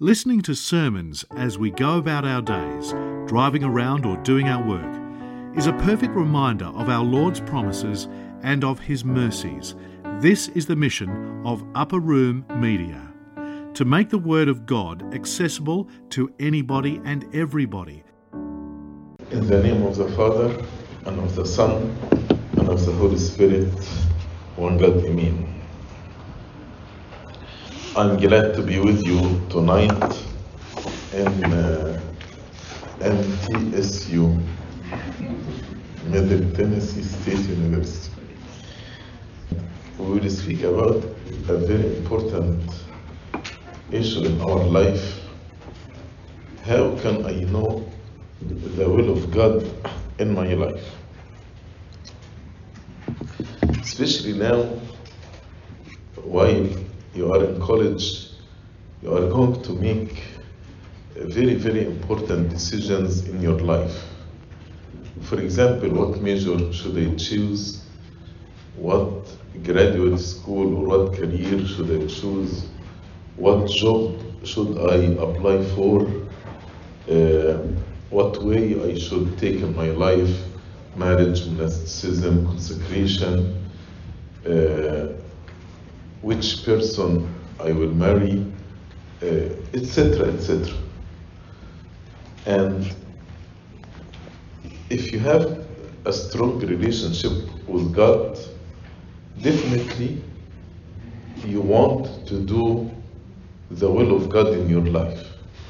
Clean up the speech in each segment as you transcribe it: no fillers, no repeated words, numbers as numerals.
Listening to sermons as we go about our days, driving around or doing our work, is a perfect reminder of our Lord's promises and of His mercies. This is the mission of Upper Room Media, to make the Word of God accessible to anybody and everybody. In the name of the Father, and of the Son, and of the Holy Spirit, one God, Amen. I'm glad to be with you tonight in MTSU, Middle Tennessee State University. We will speak about a very important issue in our life. How can I know the will of God in my life? Especially now, while you are in college, you are going to make very, very important decisions in your life. For example, what major should I choose? What graduate school or what career should I choose? What job should I apply for? What way I should take in my life? Marriage, monasticism, consecration, which person I will marry, etc., etc. And if you have a strong relationship with God, definitely you want to do the will of God in your life.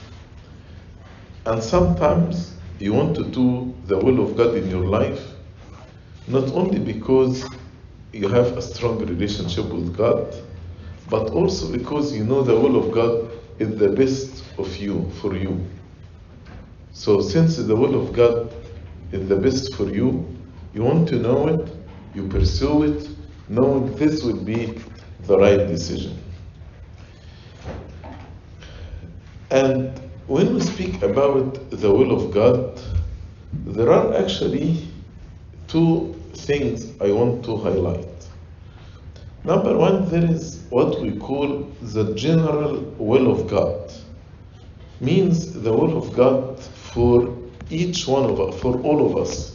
And sometimes you want to do the will of God in your life not only because you have a strong relationship with God, but also because you know the will of God is the best of you, for you. So since the will of God is the best for you, you want to know it, you pursue it, knowing this will be the right decision. And when we speak about the will of God, there are actually two things I want to highlight. Number one, there is what we call the general will of God. Means the will of God for each one of us, for all of us.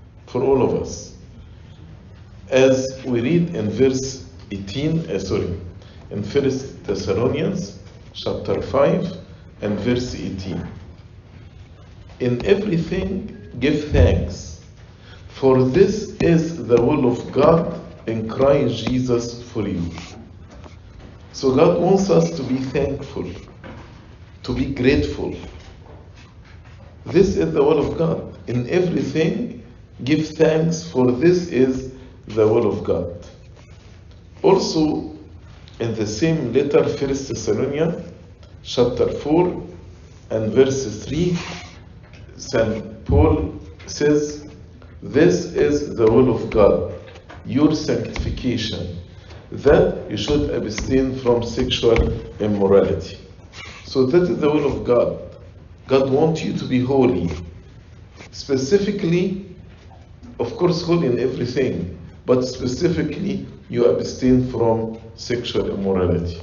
As we read in verse 18, in 1 Thessalonians chapter 5 and verse 18. In everything give thanks, for this is the will of God in Christ Jesus for you. So God wants us to be thankful, to be grateful. This is the will of God. In everything, give thanks, for this is the will of God. Also, in the same letter, 1 Thessalonians, chapter 4 and verse 3, St. Paul says, this is the will of God, your sanctification, that you should abstain from sexual immorality. So that is the will of God. God wants you to be holy. Specifically, of course, holy in everything, but specifically, you abstain from sexual immorality.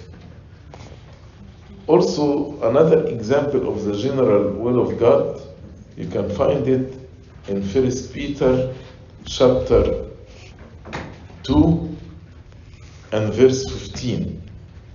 Also, another example of the general will of God, you can find it in 1 Peter chapter 2 and verse 15.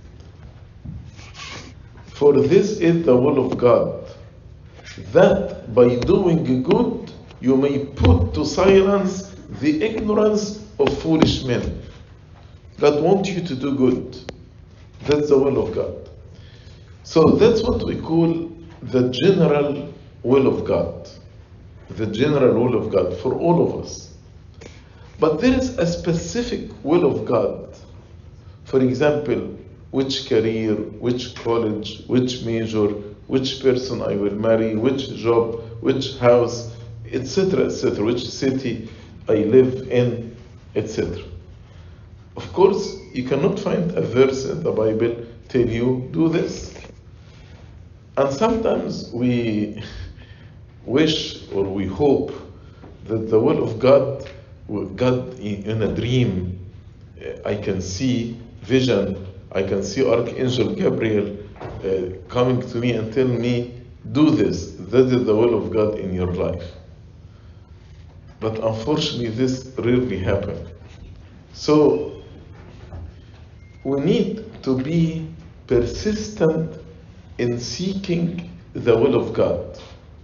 For this is the will of God, that by doing good you may put to silence the ignorance of foolish men. God wants you to do good. That's the will of God. So that's what we call the general will of God. The general will of God for all of us. But there is a specific will of God. For example, which career, which college, which major, which person I will marry, which job, which house, etc., etc., which city I live in, etc. Of course, you cannot find a verse in the Bible tell you, do this. And sometimes we wish or we hope that the will of God in a dream, I can see vision, I can see Archangel Gabriel coming to me and tell me, do this, that is the will of God in your life. But unfortunately, this rarely happens. So, we need to be persistent in seeking the will of God.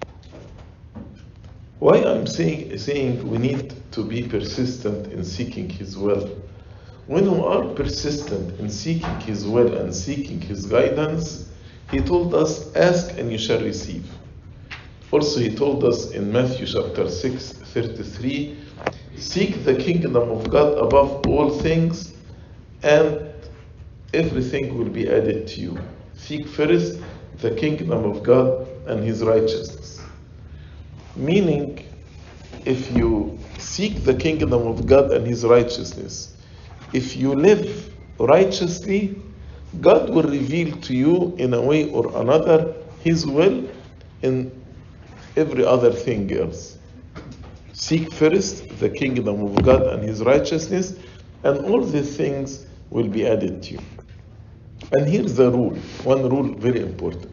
Why I'm saying we need to be persistent in seeking His will? When we are persistent in seeking His will and seeking His guidance, He told us, ask and you shall receive. Also, He told us in Matthew chapter 6:33, seek the kingdom of God above all things, and everything will be added to you. Seek first the kingdom of God and His righteousness. Meaning, if you seek the kingdom of God and His righteousness, if you live righteously, God will reveal to you in a way or another His will in every other thing else. Seek first the kingdom of God and His righteousness, and all these things will be added to you. And here's the rule, one rule very important.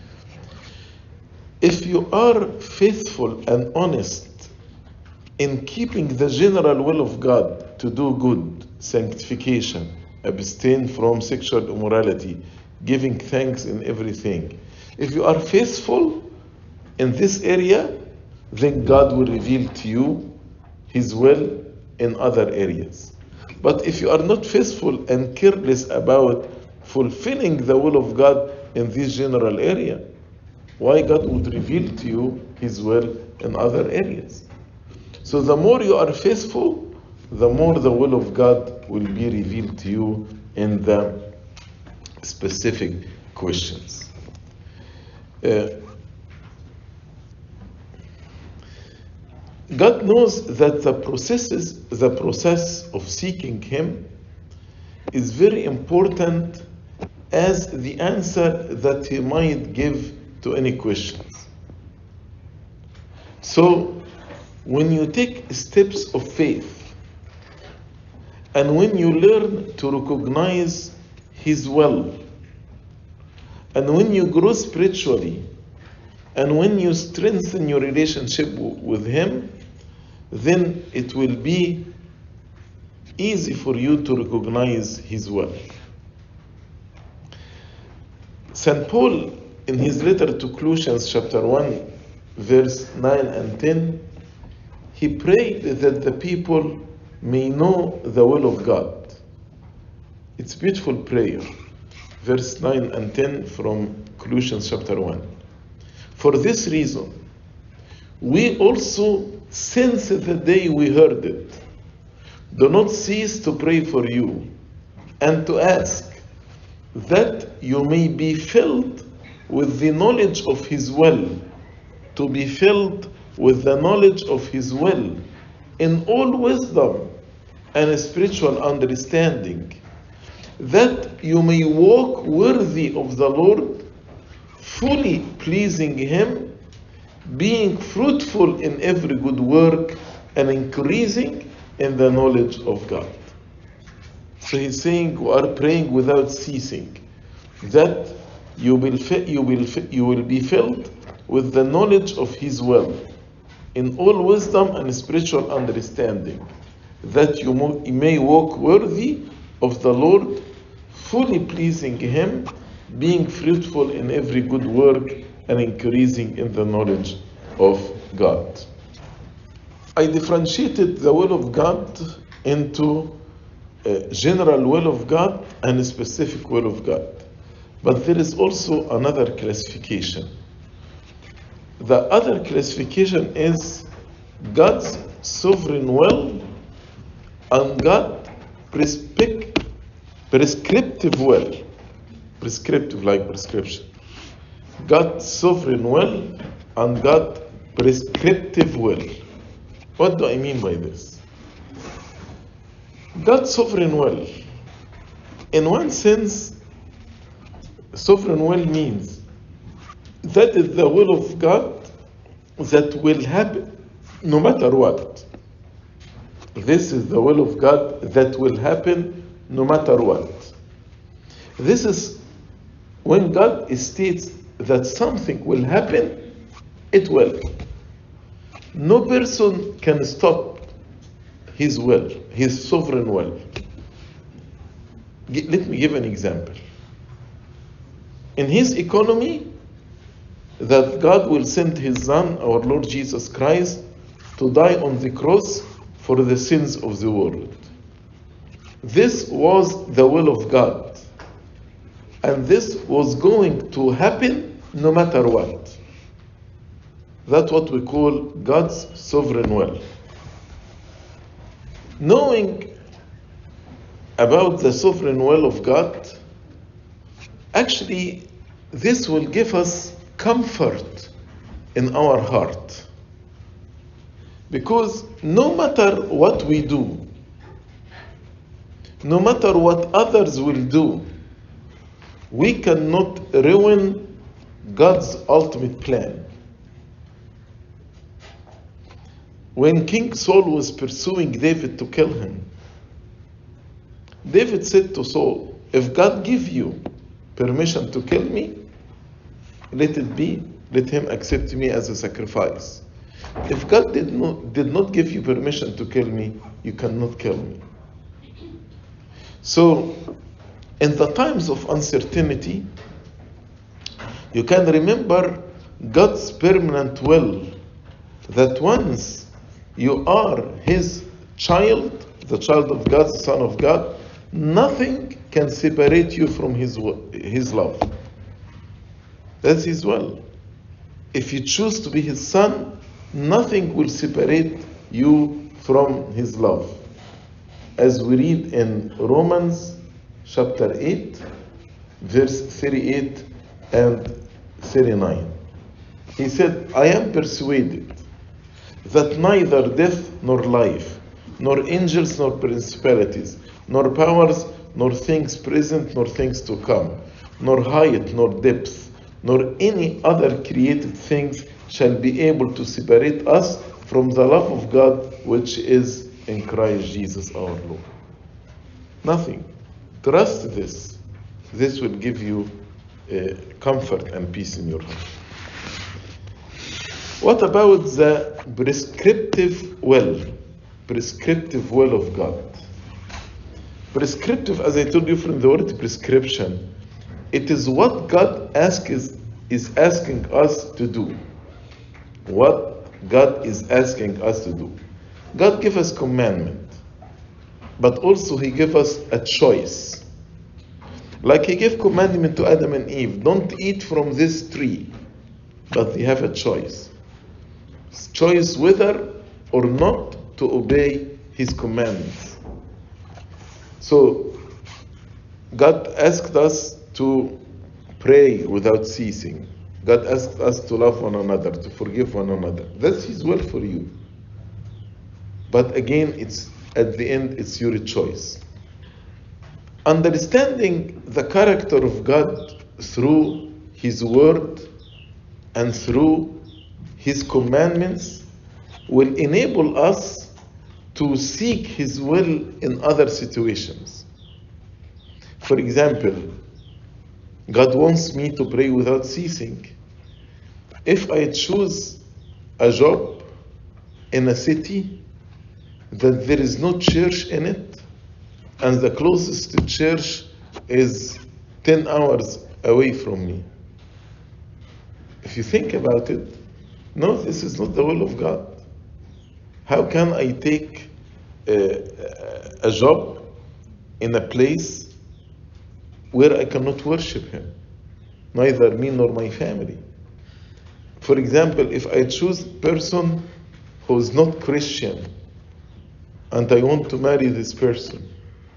If you are faithful and honest in keeping the general will of God to do good, sanctification, abstain from sexual immorality, giving thanks in everything, if you are faithful in this area, then God will reveal to you His will in other areas. But if you are not faithful and careless about fulfilling the will of God in this general area, why God would reveal to you His will in other areas? So the more you are faithful, the more the will of God will be revealed to you in the specific questions. God knows that the process of seeking Him is very important as the answer that He might give to any questions. So, when you take steps of faith, and when you learn to recognize His will, and when you grow spiritually, and when you strengthen your relationship with Him, then it will be easy for you to recognize His will. St. Paul, in his letter to Colossians chapter 1, verse 9 and 10, he prayed that the people may know the will of God. It's a beautiful prayer. Verse 9 and 10 from Colossians chapter 1. For this reason, we also, since the day we heard it, do not cease to pray for you and to ask that you may be filled with the knowledge of His will, to be filled with the knowledge of His will in all wisdom and spiritual understanding, that you may walk worthy of the Lord, fully pleasing Him, being fruitful in every good work and increasing in the knowledge of God. So he's saying we are praying without ceasing, that you will be filled with the knowledge of His will in all wisdom and spiritual understanding, that you may walk worthy of the Lord, fully pleasing Him, being fruitful in every good work and increasing in the knowledge of God. I differentiated the will of God into a general will of God and a specific will of God. But there is also another classification. The other classification is God's sovereign will and God's prescriptive will. Prescriptive like prescription. God's sovereign will and God's prescriptive will. What do I mean by this? God's sovereign will. In one sense, sovereign will means that is the will of God that will happen no matter what. This is the will of God that will happen no matter what. This is When God states that something will happen, it will. No person can stop His will, His sovereign will. Let me give an example. In His economy, that God will send His Son, our Lord Jesus Christ, to die on the cross for the sins of the world. This was the will of God. And this was going to happen no matter what. That's what we call God's sovereign will. Knowing about the sovereign will of God, actually, this will give us comfort in our heart. Because no matter what we do, no matter what others will do, we cannot ruin God's ultimate plan. When King Saul was pursuing David to kill him, David said to Saul, if God give you permission to kill me, let it be, let him accept me as a sacrifice. If God did not give you permission to kill me, you cannot kill me. So, in the times of uncertainty, you can remember God's permanent will, that once you are His child, the child of God, the Son of God, nothing can separate you from His love. That's His will. If you choose to be His son, nothing will separate you from His love. As we read in Romans chapter 8, verse 38 and 39. He said, I am persuaded that neither death nor life, nor angels nor principalities, nor powers, nor things present, nor things to come, nor height, nor depth, nor any other created things shall be able to separate us from the love of God which is in Christ Jesus our Lord. Nothing. Trust this. This will give you comfort and peace in your heart. What about the prescriptive will? Prescriptive will of God. Prescriptive, as I told you from the word prescription, it is what God is asking us to do. What God is asking us to do. God gave us commandment, but also He gave us a choice. Like He gave commandment to Adam and Eve, don't eat from this tree, but they have a choice. Choice whether or not to obey His commandments. So, God asked us to pray without ceasing. God asked us to love one another, to forgive one another. That's His will for you. But again, at the end, it's your choice. Understanding the character of God through His word and through His commandments will enable us to seek His will in other situations. For example, God wants me to pray without ceasing. If I choose a job in a city that there is no church in it, and the closest church is 10 hours away from me, if you think about it, no, this is not the will of God. How can I take a job in a place where I cannot worship Him? Neither me nor my family. For example, if I choose a person who is not Christian and I want to marry this person,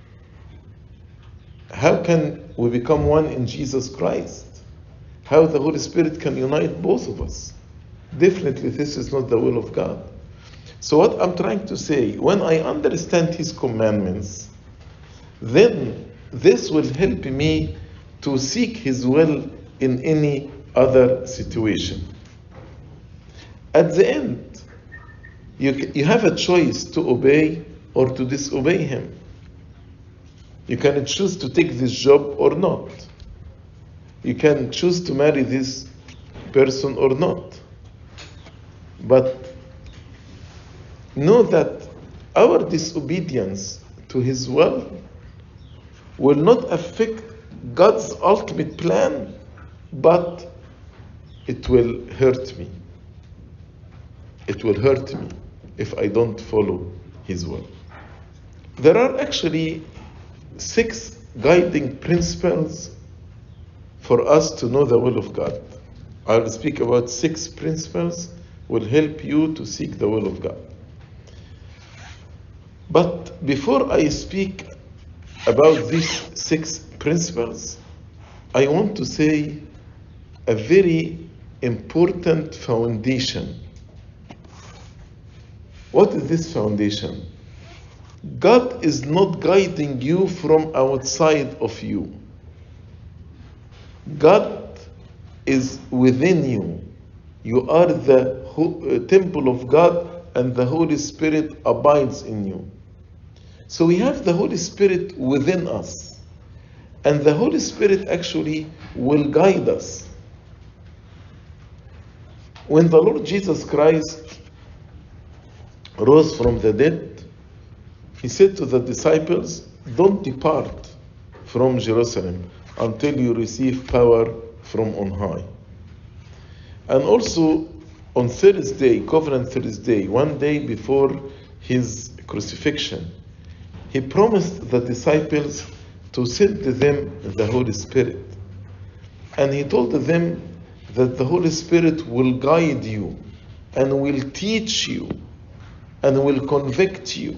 how can we become one in Jesus Christ? How the Holy Spirit can unite both of us? Definitely this is not the will of God. So what I'm trying to say, when I understand His commandments, then this will help me to seek His will in any other situation. At the end, you have a choice to obey or to disobey Him. You can choose to take this job or not. You can choose to marry this person or not. But know that our disobedience to His will not affect God's ultimate plan, but it will hurt me. It will hurt me if I don't follow His will. There are actually 6 guiding principles for us to know the will of God. I'll speak about 6 principles will help you to seek the will of God. But before I speak about these 6 principles, I want to say a very important foundation. What is this foundation? God is not guiding you from outside of you. God is within you. You are the temple of God, and the Holy Spirit abides in you. So we have the Holy Spirit within us. And the Holy Spirit actually will guide us. When the Lord Jesus Christ rose from the dead, He said to the disciples, don't depart from Jerusalem until you receive power from on high. And also on Thursday, Covenant Thursday, one day before His crucifixion, He promised the disciples to send to them the Holy Spirit. And He told them that the Holy Spirit will guide you and will teach you and will convict you.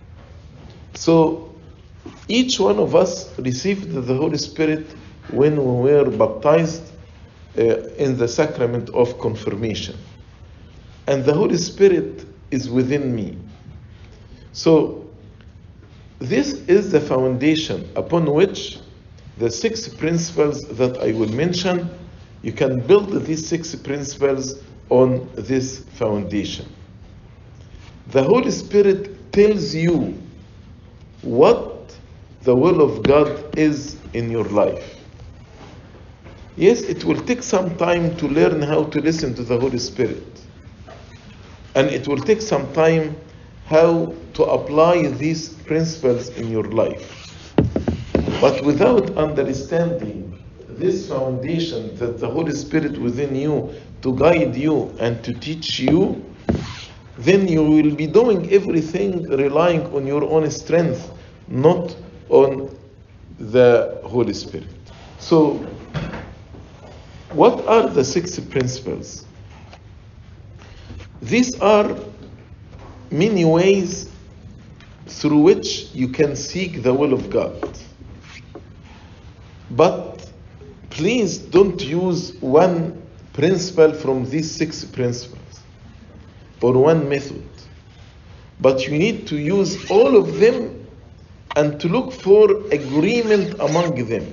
So each one of us received the Holy Spirit when we were baptized in the sacrament of confirmation. And the Holy Spirit is within me. So this is the foundation upon which the 6 principles that I will mention, you can build these 6 principles on this foundation. The Holy Spirit tells you what the will of God is in your life. Yes, it will take some time to learn how to listen to the Holy Spirit. And it will take some time how to apply these principles in your life. But without understanding this foundation that the Holy Spirit within you to guide you and to teach you, then you will be doing everything relying on your own strength, not on the Holy Spirit. So, what are the 6 principles? These are many ways through which you can seek the will of God. But please don't use one principle from these 6 principles or one method. But you need to use all of them and to look for agreement among them.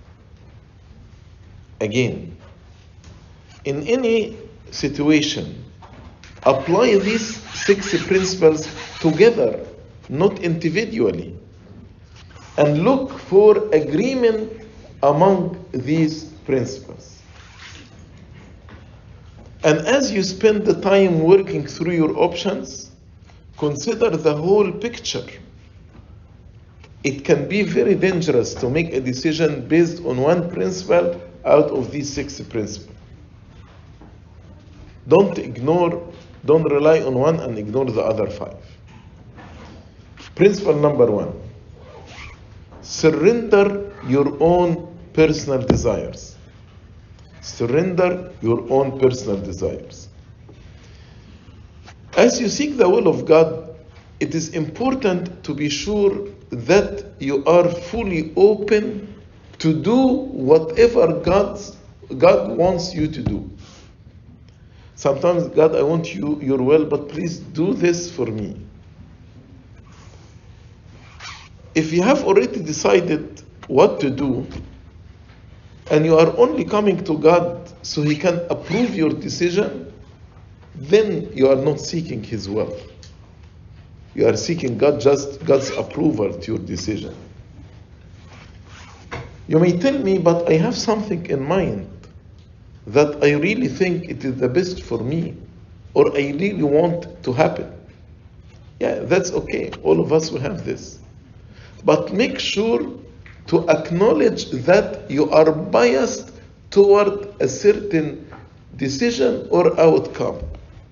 Again, in any situation, apply these 6 principles together, not individually, and look for agreement among these principles. And as you spend the time working through your options, consider the whole picture. It can be very dangerous to make a decision based on one principle out of these 6 principles. Don't rely on one and ignore the other 5. Principle number 1. Surrender your own personal desires. Surrender your own personal desires. As you seek the will of God, it is important to be sure that you are fully open to do whatever God wants you to do. Sometimes, God, I want your will, but please do this for me. If you have already decided what to do, and you are only coming to God so He can approve your decision, then you are not seeking His will. You are seeking God's approval to your decision. You may tell me, but I have something in mind that I really think it is the best for me, or I really want to happen. Yeah, that's okay. All of us will have this. But make sure to acknowledge that you are biased toward a certain decision or outcome.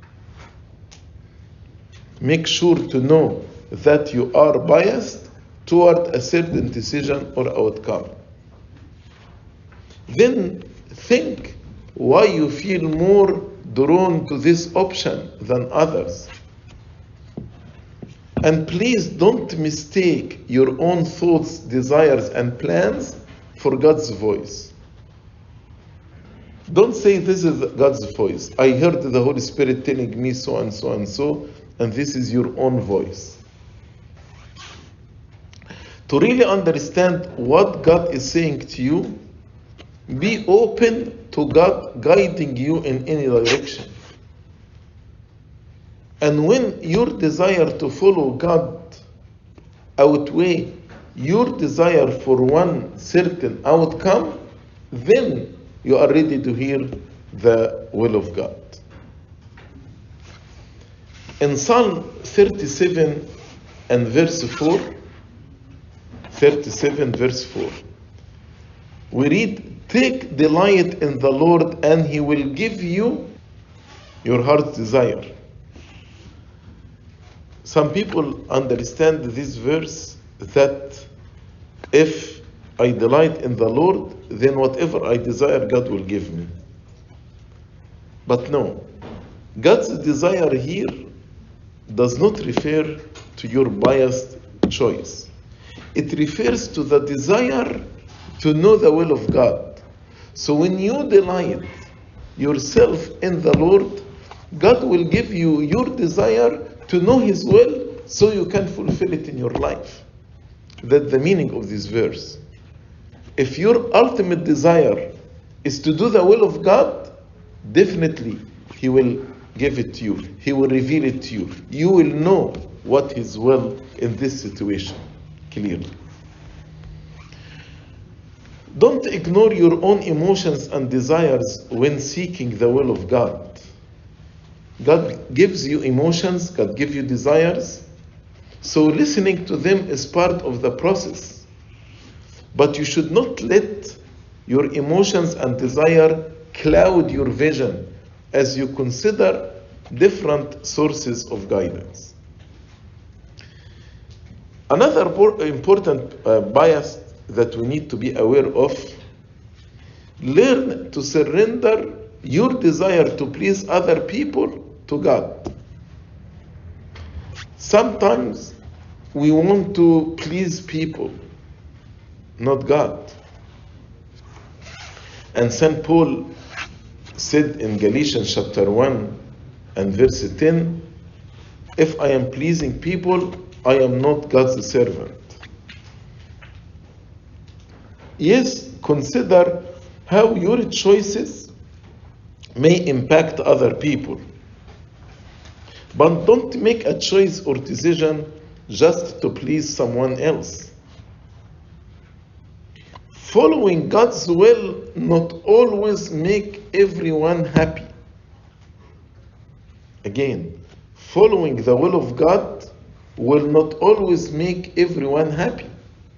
Make sure to know that you are biased toward a certain decision or outcome. Then think why you feel more drawn to this option than others. And please don't mistake your own thoughts, desires, and plans for God's voice. Don't say this is God's voice. I heard the Holy Spirit telling me so and so and so, and this is your own voice. To really understand what God is saying to you, be open to God guiding you in any direction. And when your desire to follow God outweigh your desire for one certain outcome, then you are ready to hear the will of God. In Psalm 37 and verse 4, 37 verse 4, we read, "Take delight in the Lord, and He will give you your heart's desire." Some people understand this verse that if I delight in the Lord, then whatever I desire, God will give me. But no, God's desire here does not refer to your biased choice. It refers to the desire to know the will of God. So when you delight yourself in the Lord, God will give you your desire to know His will so you can fulfill it in your life. That's the meaning of this verse. If your ultimate desire is to do the will of God, definitely He will give it to you. He will reveal it to you. You will know what His will in this situation clearly. Don't ignore your own emotions and desires when seeking the will of God. God gives you emotions, God gives you desires, so listening to them is part of the process. But you should not let your emotions and desire cloud your vision as you consider different sources of guidance. Another important bias that we need to be aware of: learn to surrender your desire to please other people to God. Sometimes we want to please people, not God. And St. Paul said in Galatians chapter 1 and verse 10, "If I am pleasing people, I am not God's servant." Yes, consider how your choices may impact other people. But don't make a choice or decision just to please someone else. Following God's will not always make everyone happy. Again, following the will of God will not always make everyone happy.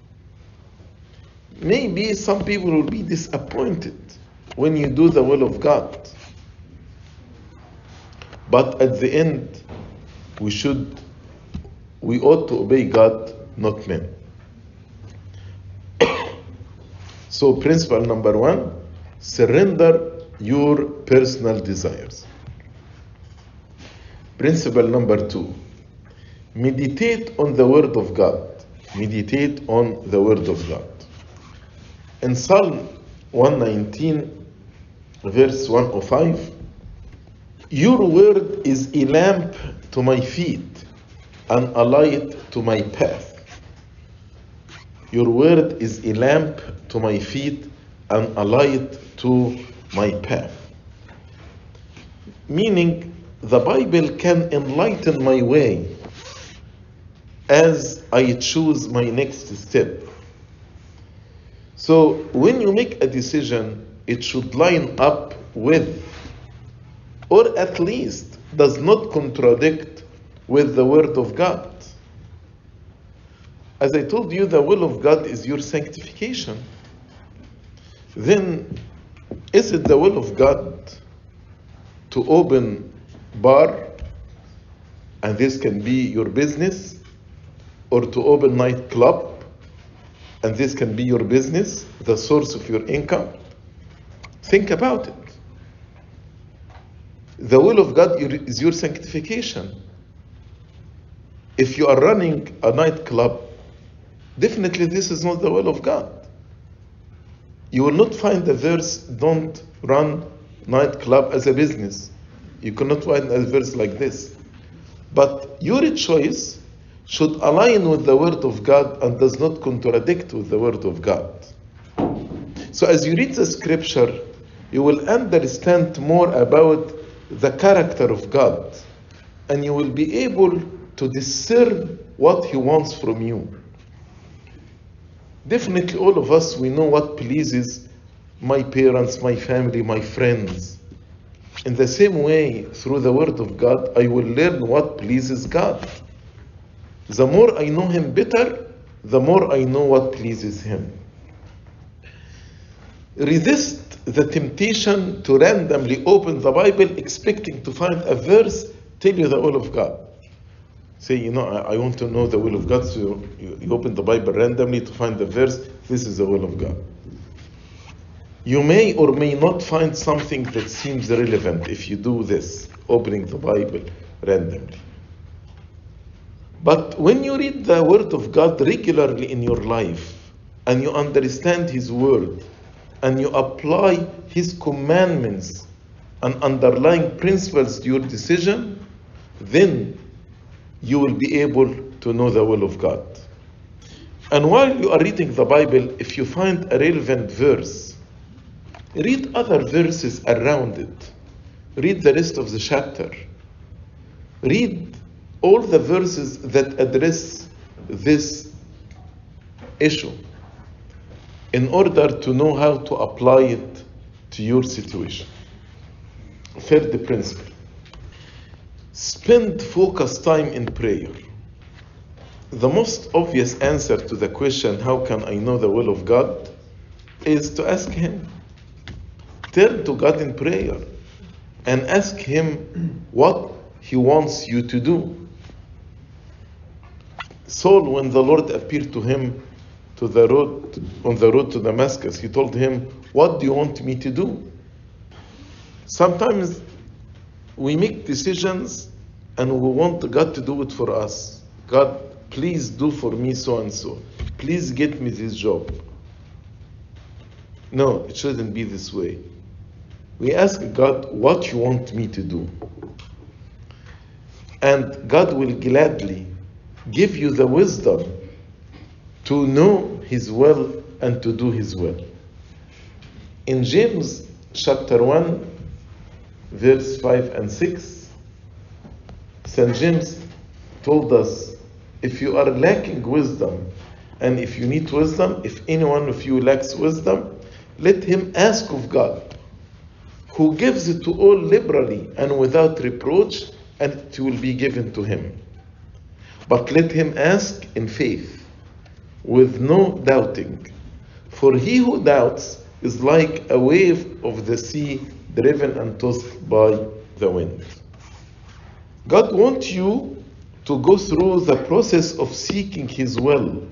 Maybe some people will be disappointed when you do the will of God. But at the end, we ought to obey God, not men. So principle number 1, surrender your personal desires. Principle number 2, meditate on the Word of God. Meditate on the Word of God. In Psalm 119, verse 105, "Your word is a lamp to my feet and a light to my path." Your word is a lamp to my feet and a light to my path. Meaning, the Bible can enlighten my way as I choose my next step. So when you make a decision, it should line up with, or at least does not contradict with the Word of God. As I told you, the will of God is your sanctification. Then, is it the will of God to open bar, and this can be your business, or to open nightclub, and this can be your business, the source of your income? Think about it. The will of God is your sanctification. If you are running a nightclub, definitely this is not the will of God. You will not find the verse, don't run nightclub as a business. You cannot find a verse like this. But your choice should align with the Word of God and does not contradict with the Word of God. So as you read the scripture, you will understand more about the character of God, and you will be able to discern what He wants from you. Definitely all of us, we know what pleases my parents, my family, my friends. In the same way, through the Word of God, I will learn what pleases God. The more I know Him better, the more I know what pleases Him. Resist the temptation to randomly open the Bible expecting to find a verse tell you the will of God. Say, I want to know the will of God, so you open the Bible randomly to find the verse, this is the will of God. You may or may not find something that seems relevant if you do this, opening the Bible randomly. But when you read the Word of God regularly in your life, and you understand His Word, and you apply His commandments and underlying principles to your decision, then you will be able to know the will of God. And while you are reading the Bible, if you find a relevant verse, read other verses around it. Read the rest of the chapter. Read all the verses that address this issue in order to know how to apply it to your situation. Third principle. Spend focused time in prayer. The most obvious answer to the question, how can I know the will of God, is to ask Him. Turn to God in prayer and ask Him what He wants you to do. Saul, when the Lord appeared to him on the road to Damascus, He told him, what do you want me to do? Sometimes we make decisions and we want God to do it for us. God, please do for me so and so. Please get me this job. No, it shouldn't be this way. We ask God, what you want me to do? And God will gladly give you the wisdom to know His will and to do His will. In James chapter 1, verse 5 and 6, St. James told us, if you are lacking wisdom, and if you need wisdom, if any one of you lacks wisdom, let him ask of God, who gives it to all liberally and without reproach, and it will be given to him. But let him ask in faith, with no doubting. For he who doubts is like a wave of the sea driven and tossed by the wind. God wants you to go through the process of seeking His will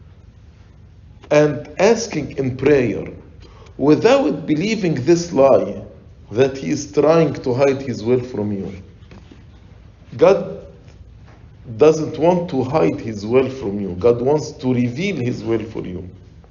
and asking in prayer without believing this lie that He is trying to hide His will from you. God doesn't want to hide His will from you. God wants to reveal His will for you.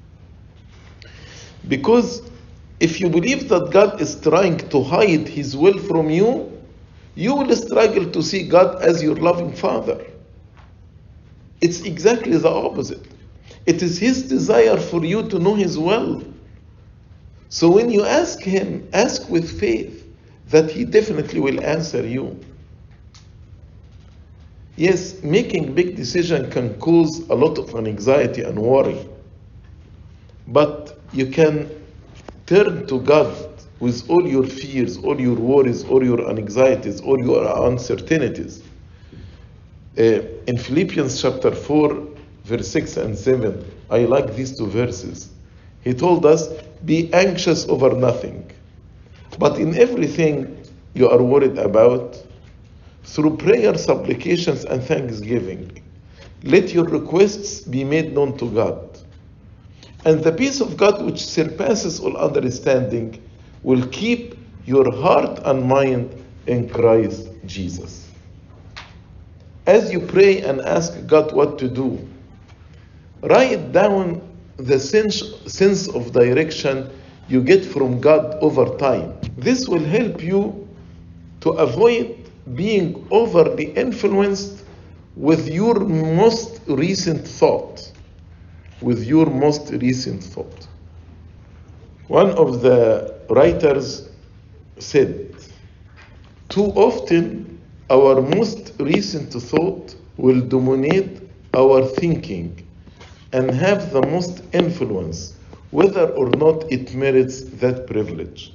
Because if you believe that God is trying to hide His will from you, you will struggle to see God as your loving Father. It's exactly the opposite. It is His desire for you to know His will. So when you ask Him, ask with faith that He definitely will answer you. Yes, making big decisions can cause a lot of anxiety and worry. But you can turn to God with all your fears, all your worries, all your anxieties, all your uncertainties. In Philippians chapter 4, verse 6 and 7, I like these two verses. He told us, be anxious over nothing, but in everything you are worried about, through prayer, supplications, and thanksgiving, let your requests be made known to God. And the peace of God, which surpasses all understanding, will keep your heart and mind in Christ Jesus. As you pray and ask God what to do, write down the sense of direction you get from God over time. This will help you to avoid being overly influenced with your most recent thought. One of the writers said, too often our most recent thought will dominate our thinking and have the most influence, whether or not it merits that privilege.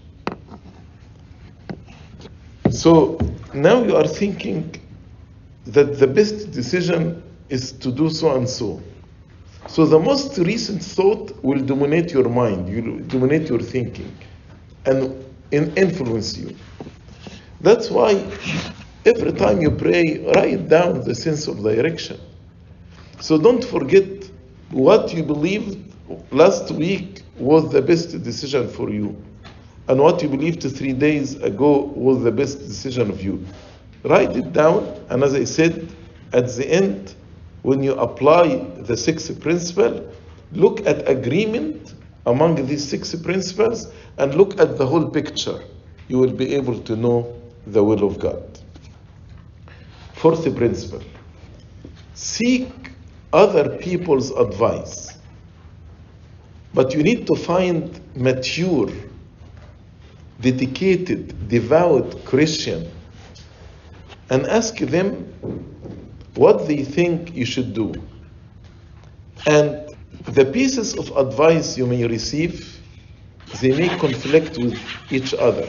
So now you are thinking that the best decision is to do so and so. So the most recent thought will dominate your mind, will dominate your thinking, and influence you. That's why every time you pray, write down the sense of direction. So don't forget what you believed last week was the best decision for you, and what you believed 3 days ago was the best decision of you. Write it down, and as I said, at the end, when you apply the 6 principles, look at agreement among these 6 principles and look at the whole picture. You will be able to know the will of God. 4th principle, seek other people's advice. But you need to find mature, dedicated, devout Christian and ask them what they think you should do. And the pieces of advice you may receive, they may conflict with each other.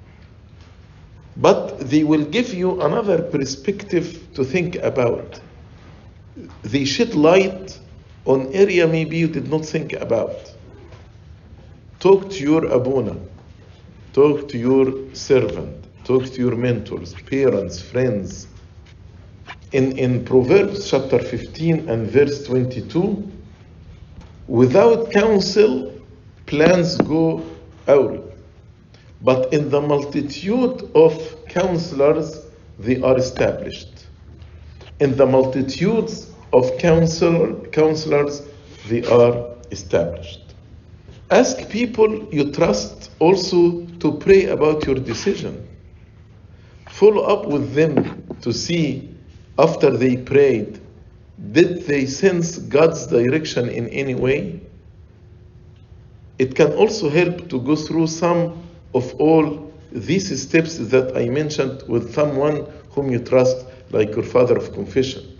But they will give you another perspective to think about. They shed light on area maybe you did not think about. Talk to your abuna, talk to your servant, talk to your mentors, parents, friends. In Proverbs chapter 15 and verse 22, without counsel, plans go awry, but in the multitude of counselors, they are established. In the multitudes of counselors, they are established. Ask people you trust also to pray about your decision. Follow up with them to see, after they prayed, did they sense God's direction in any way? It can also help to go through some of all these steps that I mentioned with someone whom you trust, like your father of confession,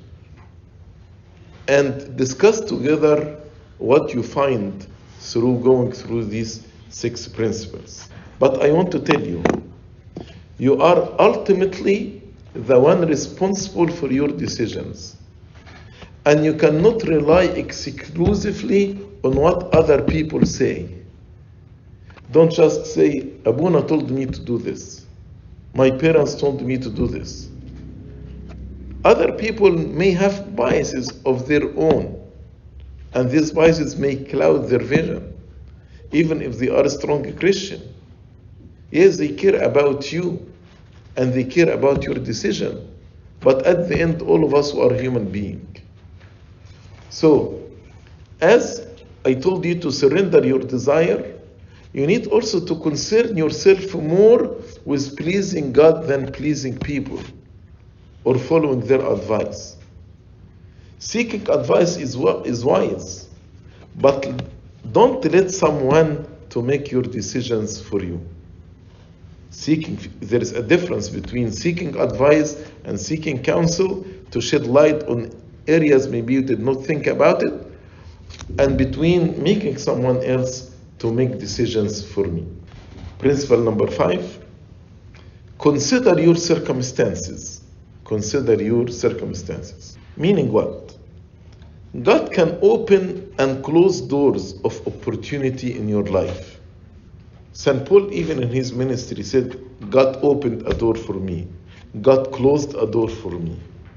and discuss together what you find through going through these 6 principles. But I want to tell you, you are ultimately the one responsible for your decisions. And you cannot rely exclusively on what other people say. Don't just say, Abuna told me to do this. My parents told me to do this. Other people may have biases of their own, and these biases may cloud their vision, even if they are a strong Christian. Yes, they care about you, and they care about your decision, but at the end, all of us are human beings. So, as I told you to surrender your desire, you need also to concern yourself more with pleasing God than pleasing people or following their advice. Seeking advice is wise, but don't let someone to make your decisions for you. There is a difference between seeking advice and seeking counsel to shed light on areas maybe you did not think about it, and between making someone else to make decisions for me. Principle number 5, consider your circumstances. Consider your circumstances. Meaning what? God can open and close doors of opportunity in your life. St. Paul, even in his ministry, said, God opened a door for me. God closed a door for me.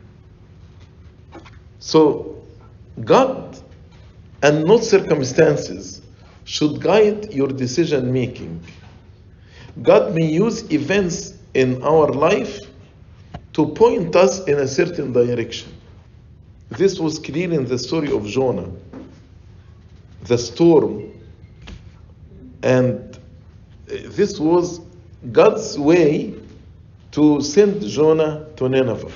So, God and not circumstances should guide your decision making. God may use events in our life to point us in a certain direction. This was clear in the story of Jonah, the storm, and this was God's way to send Jonah to Nineveh.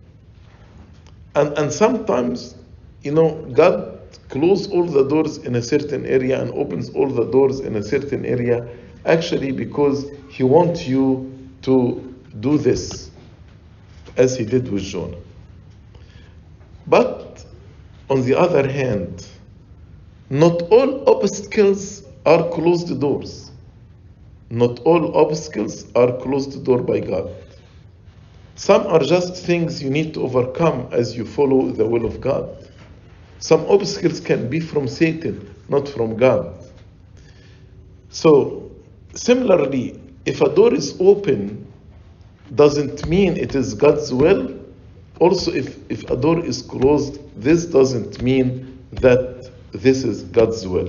And sometimes, God closes all the doors in a certain area and opens all the doors in a certain area, actually because He wants you to do this, as He did with Jonah. But, on the other hand, not all obstacles are closed doors. Not all obstacles are closed door by God. Some are just things you need to overcome as you follow the will of God. Some obstacles can be from Satan, not from God. So, similarly, if a door is open, doesn't mean it is God's will. Also, if a door is closed, this doesn't mean that this is God's will.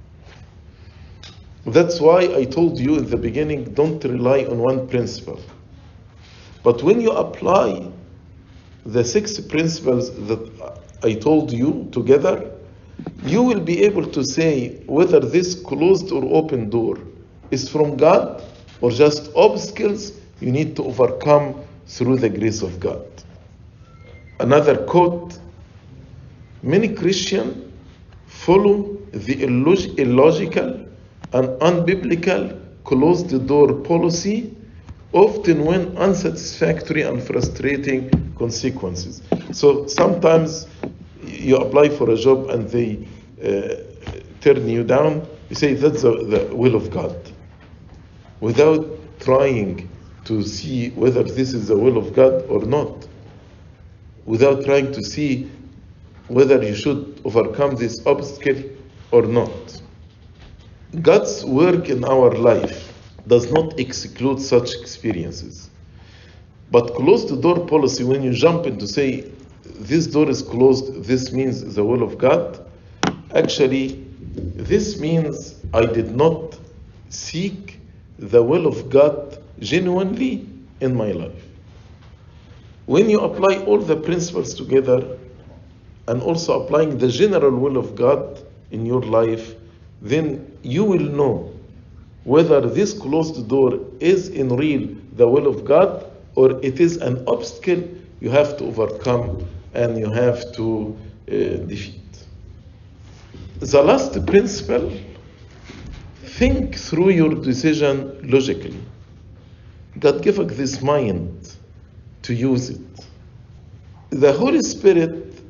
That's why I told you in the beginning, don't rely on one principle. But when you apply the 6 principles that I told you together, you will be able to say whether this closed or open door is from God or just obstacles you need to overcome through the grace of God. Another quote, many Christians follow the illogical and unbiblical closed door policy, often when unsatisfactory and frustrating consequences. So sometimes you apply for a job and they turn you down. You say that's the will of God, without trying to see whether this is the will of God or not, without trying to see whether you should overcome this obstacle or not. God's work in our life does not exclude such experiences. But closed door policy, when you jump in to say, this door is closed, this means the will of God, actually, this means I did not seek the will of God genuinely in my life. When you apply all the principles together, and also applying the general will of God in your life, then you will know whether this closed door is in real the will of God or it is an obstacle you have to overcome and you have to defeat. The last principle, think through your decision logically. God gave us this mind to use it. The Holy Spirit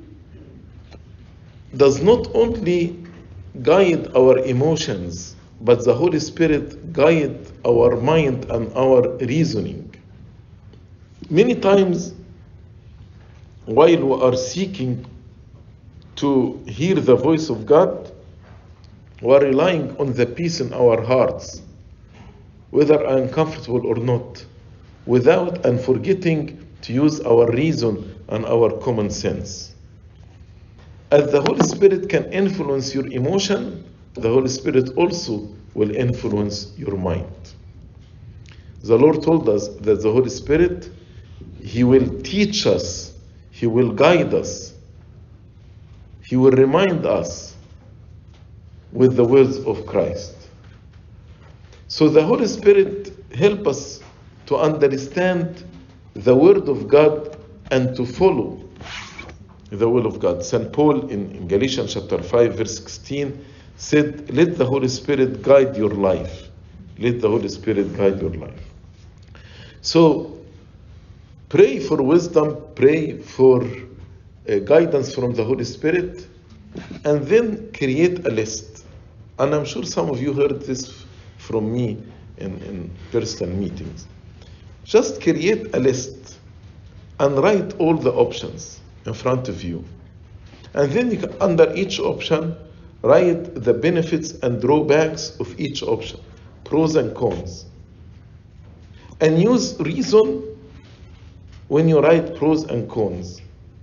does not only guide our emotions, but the Holy Spirit guides our mind and our reasoning. Many times, while we are seeking to hear the voice of God, we are relying on the peace in our hearts, whether uncomfortable or not, without and forgetting to use our reason and our common sense. As the Holy Spirit can influence your emotion, the Holy Spirit also will influence your mind. The Lord told us that the Holy Spirit, He will teach us, He will guide us, He will remind us with the words of Christ. So the Holy Spirit helps us to understand the Word of God and to follow the will of God. St. Paul in Galatians chapter 5 verse 16 said, let the Holy Spirit guide your life. Let the Holy Spirit guide your life. So pray for wisdom, pray for guidance from the Holy Spirit, and then create a list. and I'm sure some of you heard this from me in personal meetings. Just create a list and write all the options in front of you. And then you can, under each option, write the benefits and drawbacks of each option, pros and cons. And use reason when you write pros and cons.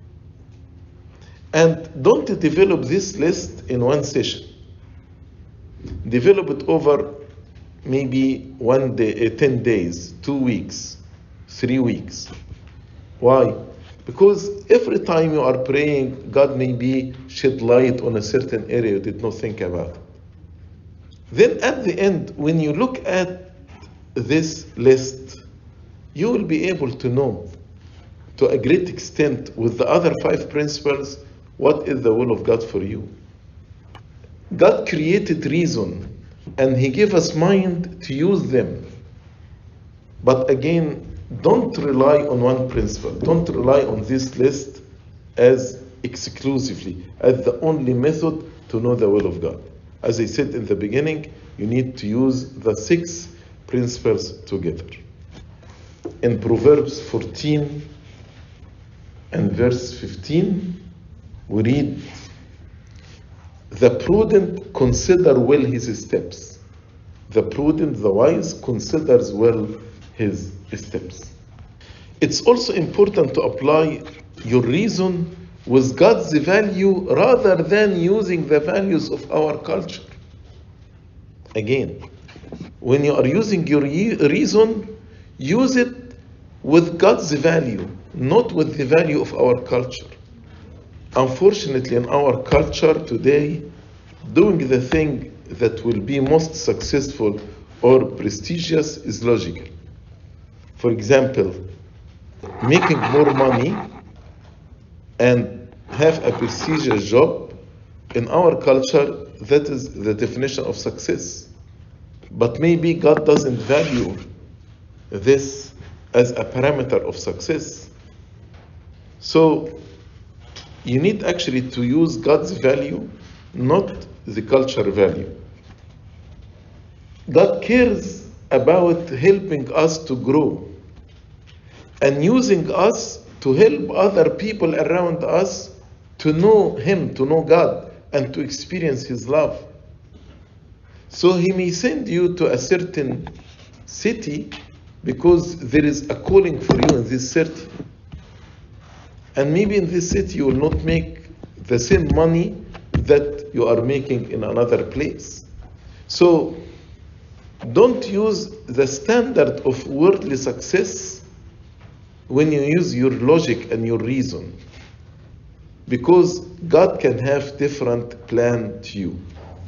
And don't develop this list in one session. Develop it over maybe 1 day, 10 days, 2 weeks, 3 weeks. Why? Because every time you are praying, God maybe shed light on a certain area you did not think about. Then at the end, when you look at this list, you will be able to know to a great extent with the other 5 principles what is the will of God for you. God created reason and He gave us mind to use them. But again, don't rely on one principle. Don't rely on this list as exclusively, as the only method to know the will of God. As I said in the beginning, you need to use the 6 principles together. In Proverbs 14 and verse 15, we read, "The prudent consider well his steps." The prudent, the wise, considers well his steps. It's also important to apply your reason with God's value rather than using the values of our culture. Again, when you are using your reason, use it with God's value, not with the value of our culture. Unfortunately, in our culture today, doing the thing that will be most successful or prestigious is logical. For example, making more money and have a prestigious job, in our culture, that is the definition of success. But maybe God doesn't value this as a parameter of success. So you need actually to use God's value, not the culture value. God cares about helping us to grow and using us to help other people around us to know Him, to know God, and to experience His love. So He may send you to a certain city because there is a calling for you in this city. And maybe in this city you will not make the same money that you are making in another place. So don't use the standard of worldly success when you use your logic and your reason, because God can have different plan to you.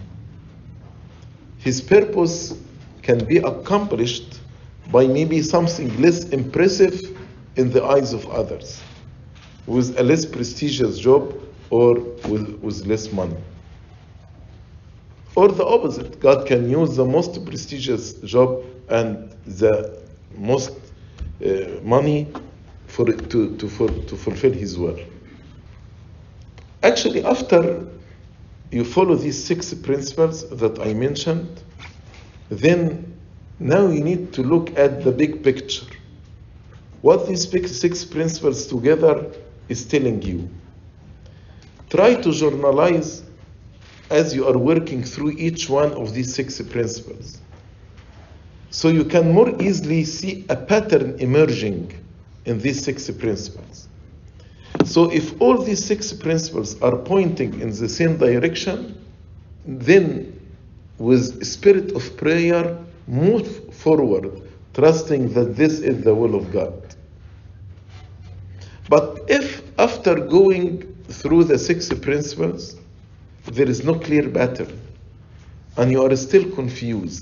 His purpose can be accomplished by maybe something less impressive in the eyes of others, with a less prestigious job or with less money. Or the opposite, God can use the most prestigious job and the most money to fulfill His will. Actually, after you follow these 6 principles that I mentioned, then now you need to look at the big picture. What these 6 principles together is telling you. Try to journalize as you are working through each one of these 6 principles, so you can more easily see a pattern emerging in these 6 principles. So if all these 6 principles are pointing in the same direction, then with spirit of prayer, move forward, trusting that this is the will of God. But if after going through the 6 principles, there is no clear pattern, and you are still confused,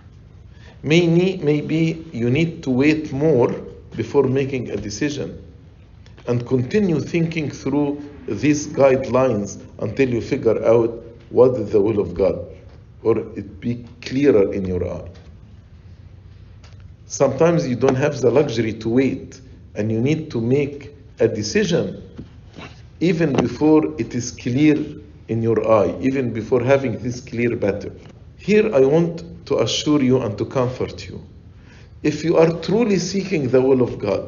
maybe you need to wait more before making a decision, and continue thinking through these guidelines until you figure out what is the will of God, or it be clearer in your eye. Sometimes you don't have the luxury to wait, and you need to make a decision even before it is clear in your eye, even before having this clear pattern. Here I want to assure you and to comfort you. If you are truly seeking the will of God,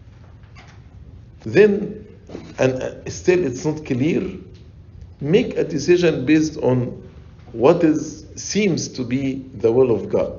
then, and still it's not clear, make a decision based on what seems to be the will of God.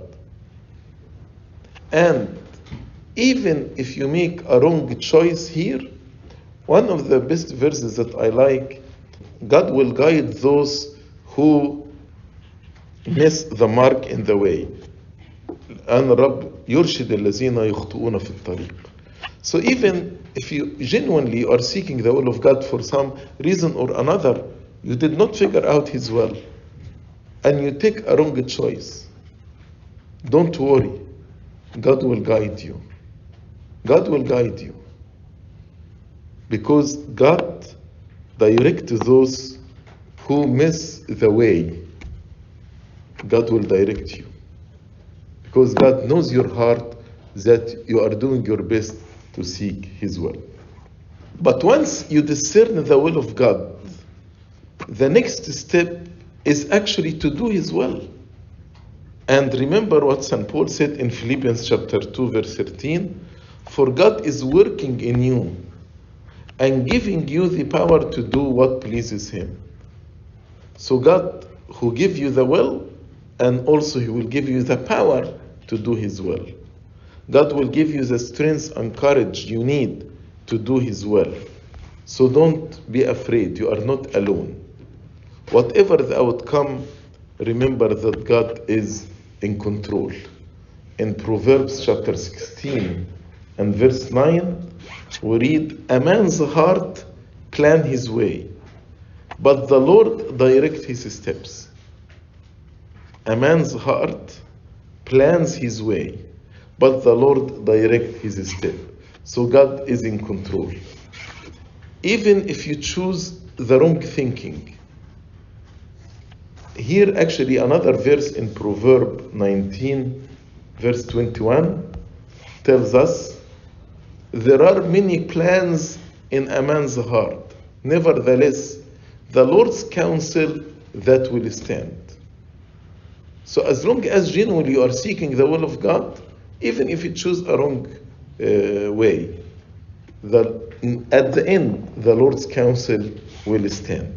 And even if you make a wrong choice here, one of the best verses that I like, God will guide those who miss the mark in the way. أن رب يرشد الذين يخطئون في الطريق. So even if you genuinely are seeking the will of God for some reason or another, you did not figure out His will, and you take a wrong choice, don't worry. God will guide you. God will guide you. Because God directs those who miss the way. God will direct you. Because God knows your heart that you are doing your best to seek His will. But once you discern the will of God, the next step is actually to do His will. And remember what St. Paul said in Philippians chapter 2, verse 13, for God is working in you and giving you the power to do what pleases Him. So God who give you the will, and also He will give you the power to do His will. God will give you the strength and courage you need to do His will. So don't be afraid, you are not alone. Whatever the outcome, remember that God is in control. In Proverbs chapter 16 and verse 9, we read, a man's heart plan his way, but the Lord direct his steps. A man's heart plans his way, but the Lord direct his step. So God is in control. Even if you choose the wrong thinking. Here actually another verse in Proverbs 19, verse 21 tells us, there are many plans in a man's heart. Nevertheless, the Lord's counsel that will stand. So as long as genuinely you are seeking the will of God, even if you choose a wrong way, at the end, the Lord's counsel will stand.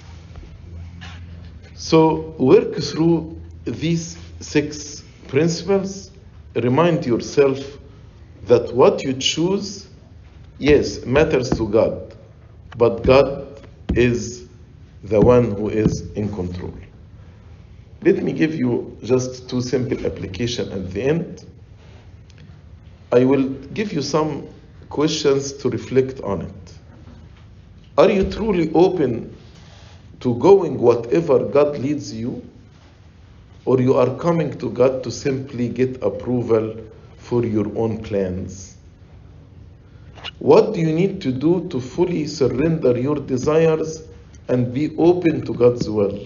So work through these 6 principles. Remind yourself that what you choose, yes, matters to God, but God is the one who is in control. Let me give you just 2 simple applications at the end. I will give you some questions to reflect on it. Are you truly open to going whatever God leads you, or you are coming to God to simply get approval for your own plans? What do you need to do to fully surrender your desires and be open to God's will?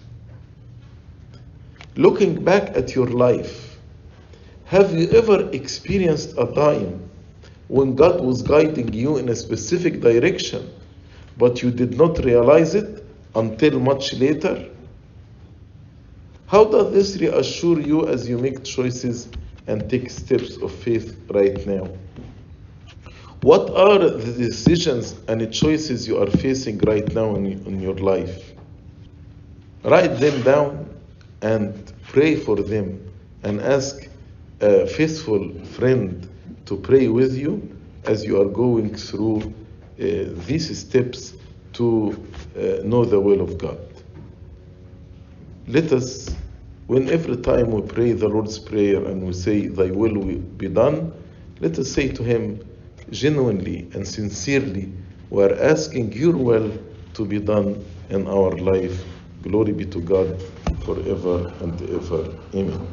Looking back at your life, have you ever experienced a time when God was guiding you in a specific direction, but you did not realize it until much later? How does this reassure you as you make choices and take steps of faith right now? What are the decisions and choices you are facing right now in your life? Write them down and pray for them, and ask a faithful friend to pray with you as you are going through these steps to know the will of God. Let us, when every time we pray the Lord's Prayer and we say, thy will be done, let us say to Him genuinely and sincerely, we are asking your will to be done in our life. Glory be to God forever and ever. Amen.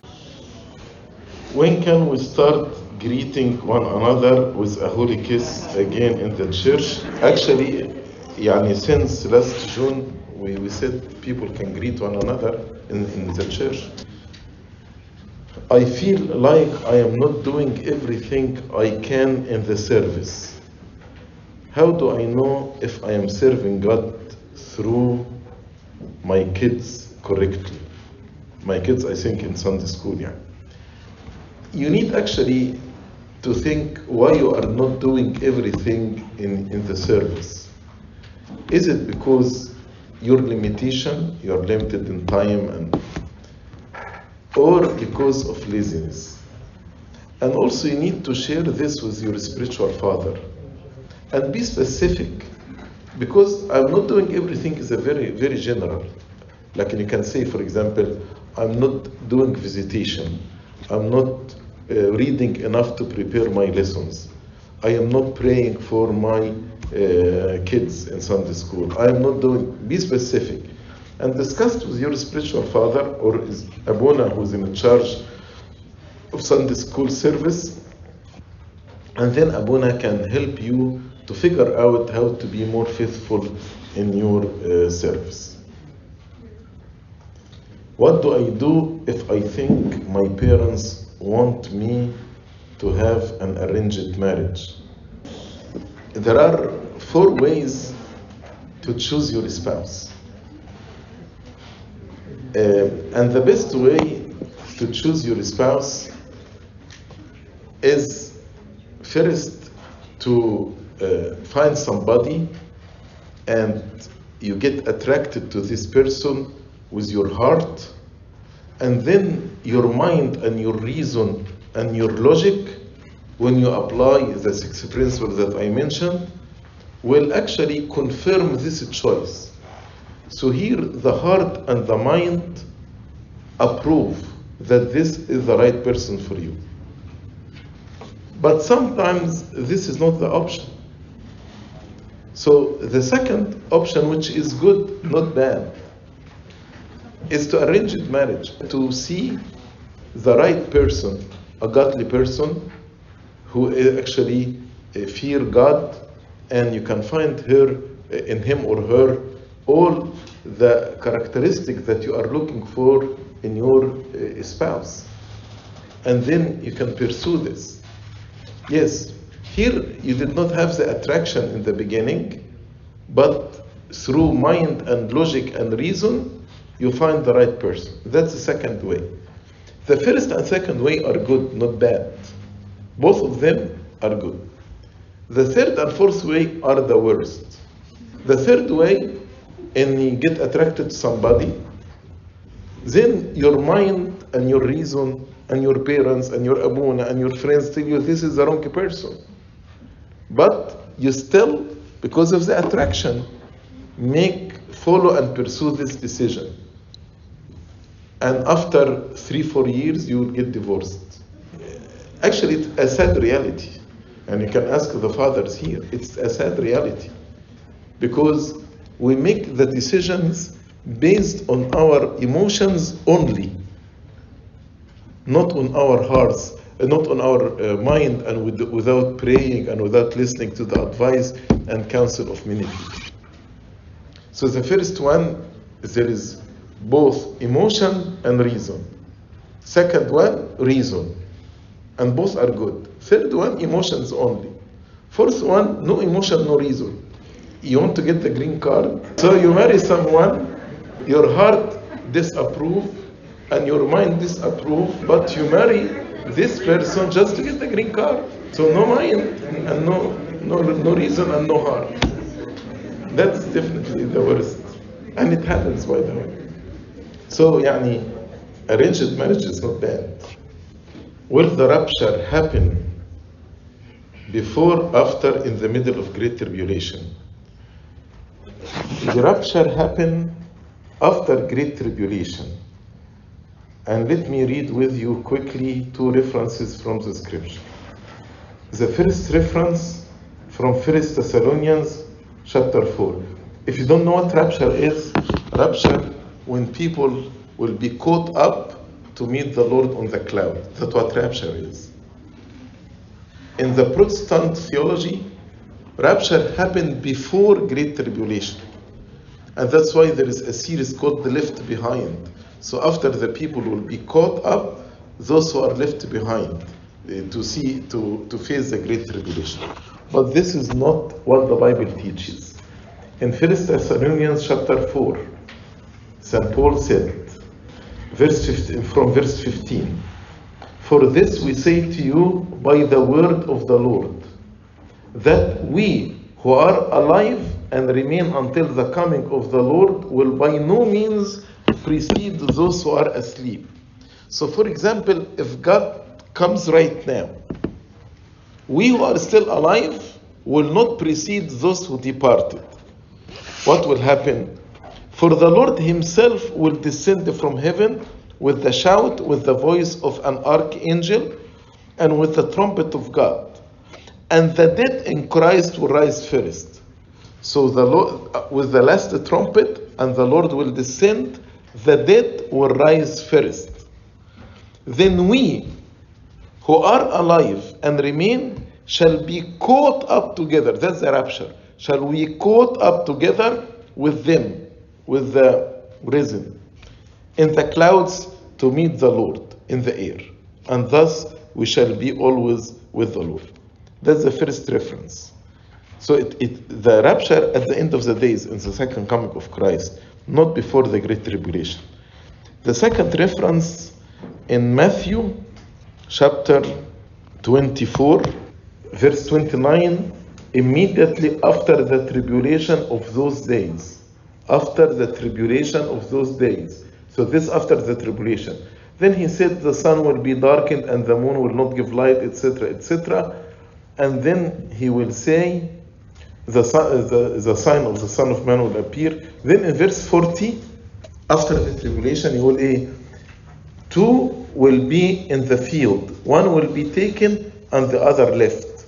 When can we start greeting one another with a holy kiss again in the church? Actually, since last June, we said people can greet one another in the church. I feel like I am not doing everything I can in the service. How do I know if I am serving God through my kids correctly? my kids, I think, in Sunday school. Yeah. You need actually to think why you are not doing everything in the service. Is it because your limitation, you're limited in time, or because of laziness? And also you need to share this with your spiritual father and be specific, because I'm not doing everything is a very, very general. Like you can say, for example, I'm not doing visitation. I'm not reading enough to prepare my lessons. I am not praying for my kids in Sunday school. I am not doing, be specific. And discuss with your spiritual father or is Abuna who's in charge of Sunday school service. And then Abuna can help you to figure out how to be more faithful in your service. What do I do if I think my parents want me to have an arranged marriage? There are 4 ways to choose your spouse. And the best way to choose your spouse is first to find somebody and you get attracted to this person with your heart, and then your mind and your reason and your logic, when you apply the 6 principles that I mentioned, will actually confirm this choice. So here the heart and the mind approve that this is the right person for you. But sometimes this is not the option. So the second option, which is good, not bad, is to arrange marriage, to see the right person, a godly person who actually fear God, and you can find her in him or her all the characteristics that you are looking for in your spouse. And then you can pursue this. Yes, here you did not have the attraction in the beginning, but through mind and logic and reason, you find the right person. That's the second way. The first and second way are good, not bad. Both of them are good. The third and fourth way are the worst. The third way, and you get attracted to somebody, then your mind and your reason and your parents and your abuna and your friends tell you this is the wrong person. But you still, because of the attraction, follow and pursue this decision. And after 3-4 years, you will get divorced. Actually, it's a sad reality. And you can ask the fathers here. It's a sad reality. Because we make the decisions based on our emotions only. Not on our hearts, not on our mind, and without praying and without listening to the advice and counsel of many people. So the first one, there is both emotion and reason. Second one, reason. And both are good. Third one, emotions only. Fourth one, no emotion, no reason. You want to get the green card, so you marry someone, your heart disapprove and your mind disapprove, but you marry this person just to get the green card. So no mind and no reason and no heart. That's definitely the worst. And it happens, by the way. So, arranged marriage is not bad. Will the rapture happen before, after, in the middle of Great Tribulation? The rapture happened after Great Tribulation. And let me read with you quickly 2 references from the scripture. The first reference from 1 Thessalonians chapter 4. If you don't know what rapture is, rapture, when people will be caught up to meet the Lord on the cloud. That's what rapture is. In the Protestant theology, rapture happened before Great Tribulation. And that's why there is a series called The Left Behind. So after the people will be caught up, those who are left behind to face the Great Tribulation. But this is not what the Bible teaches. In 1 Thessalonians chapter 4, St. Paul said, from verse 15. For this we say to you by the word of the Lord, that we who are alive and remain until the coming of the Lord will by no means precede those who are asleep. So for example, if God comes right now, we who are still alive will not precede those who departed. What will happen? For the Lord himself will descend from heaven with the shout, with the voice of an archangel, and with the trumpet of God. And the dead in Christ will rise first. So the Lord, with the last trumpet, and the Lord will descend, the dead will rise first. Then we, who are alive and remain, shall be caught up together. That's the rapture. Shall we caught up together with them, with the risen, in the clouds to meet the Lord in the air. And thus we shall be always with the Lord. That's the first reference. So the rapture at the end of the days in the second coming of Christ, not before the Great Tribulation. The second reference in Matthew chapter 24, verse 29, immediately after the tribulation of those days. After the tribulation of those days. So this after the tribulation. Then he said the sun will be darkened and the moon will not give light, etc., etc. And then he will say, the sign of the Son of Man will appear. Then in verse 40, after the tribulation, he will say, two will be in the field. One will be taken and the other left.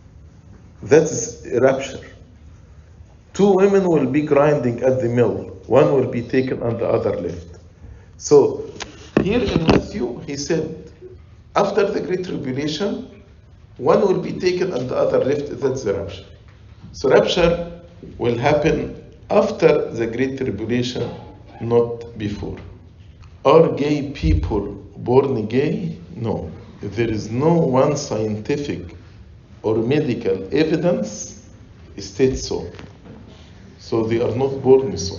That's rapture. Two women will be grinding at the mill. One will be taken and the other left. So here in Matthew, he said, after the Great Tribulation, one will be taken and the other left. That's the rapture. So rapture will happen after the Great Tribulation, not before. Are gay people born gay? No. There is no one scientific or medical evidence states so. So they are not born so.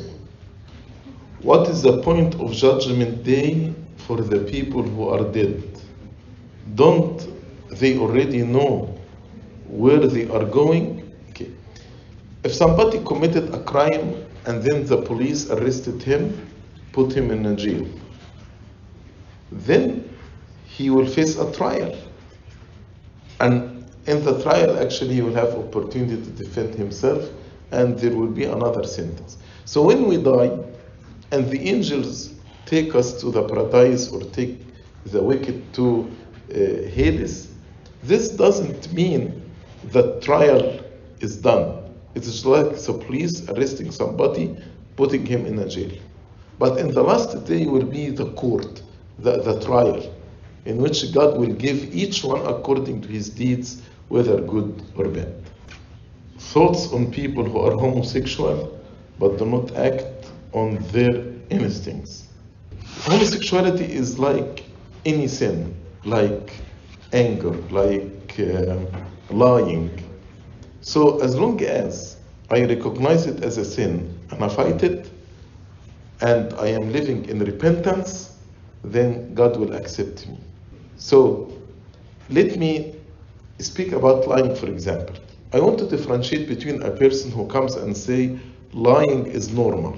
What is the point of Judgment Day for the people who are dead? Don't they already know where they are going? Okay. If somebody committed a crime and then the police arrested him, put him in a jail, then he will face a trial. And in the trial, actually, he will have opportunity to defend himself, and there will be another sentence. So when we die, and the angels take us to the paradise or take the wicked to Hades, this doesn't mean the trial is done. It is like the police arresting somebody, putting him in a jail. But in the last day will be the court, the trial, in which God will give each one according to his deeds, whether good or bad. Thoughts on people who are homosexual but do not act on their instincts. Homosexuality is like any sin, like anger, like lying. So as long as I recognize it as a sin and I fight it, and I am living in repentance, then God will accept me. So let me speak about lying, for example. I want to differentiate between a person who comes and say lying is normal,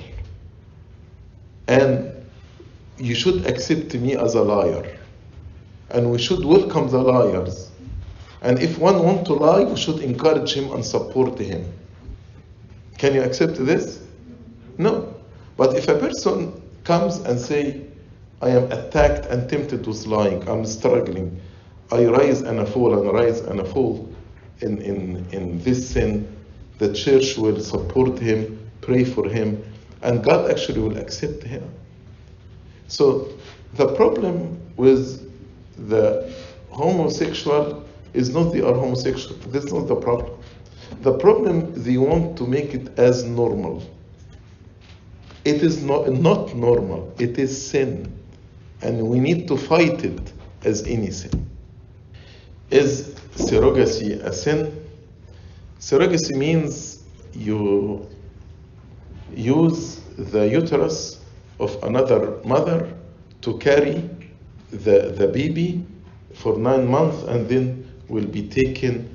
and you should accept me as a liar, and we should welcome the liars, and if one wants to lie, we should encourage him and support him. Can you accept this? No. But if a person comes and say, I am attacked and tempted with lying, I'm struggling, I rise and I fall and rise and I fall in this sin, the church will support him, pray for him, and God actually will accept him. So the problem with the homosexual is not they are homosexual. That's not the problem. The problem, they want to make it as normal. It is not normal. It is sin. And we need to fight it as any sin. Is surrogacy a sin? Surrogacy means you use the uterus of another mother to carry the baby for 9 months, and then will be taken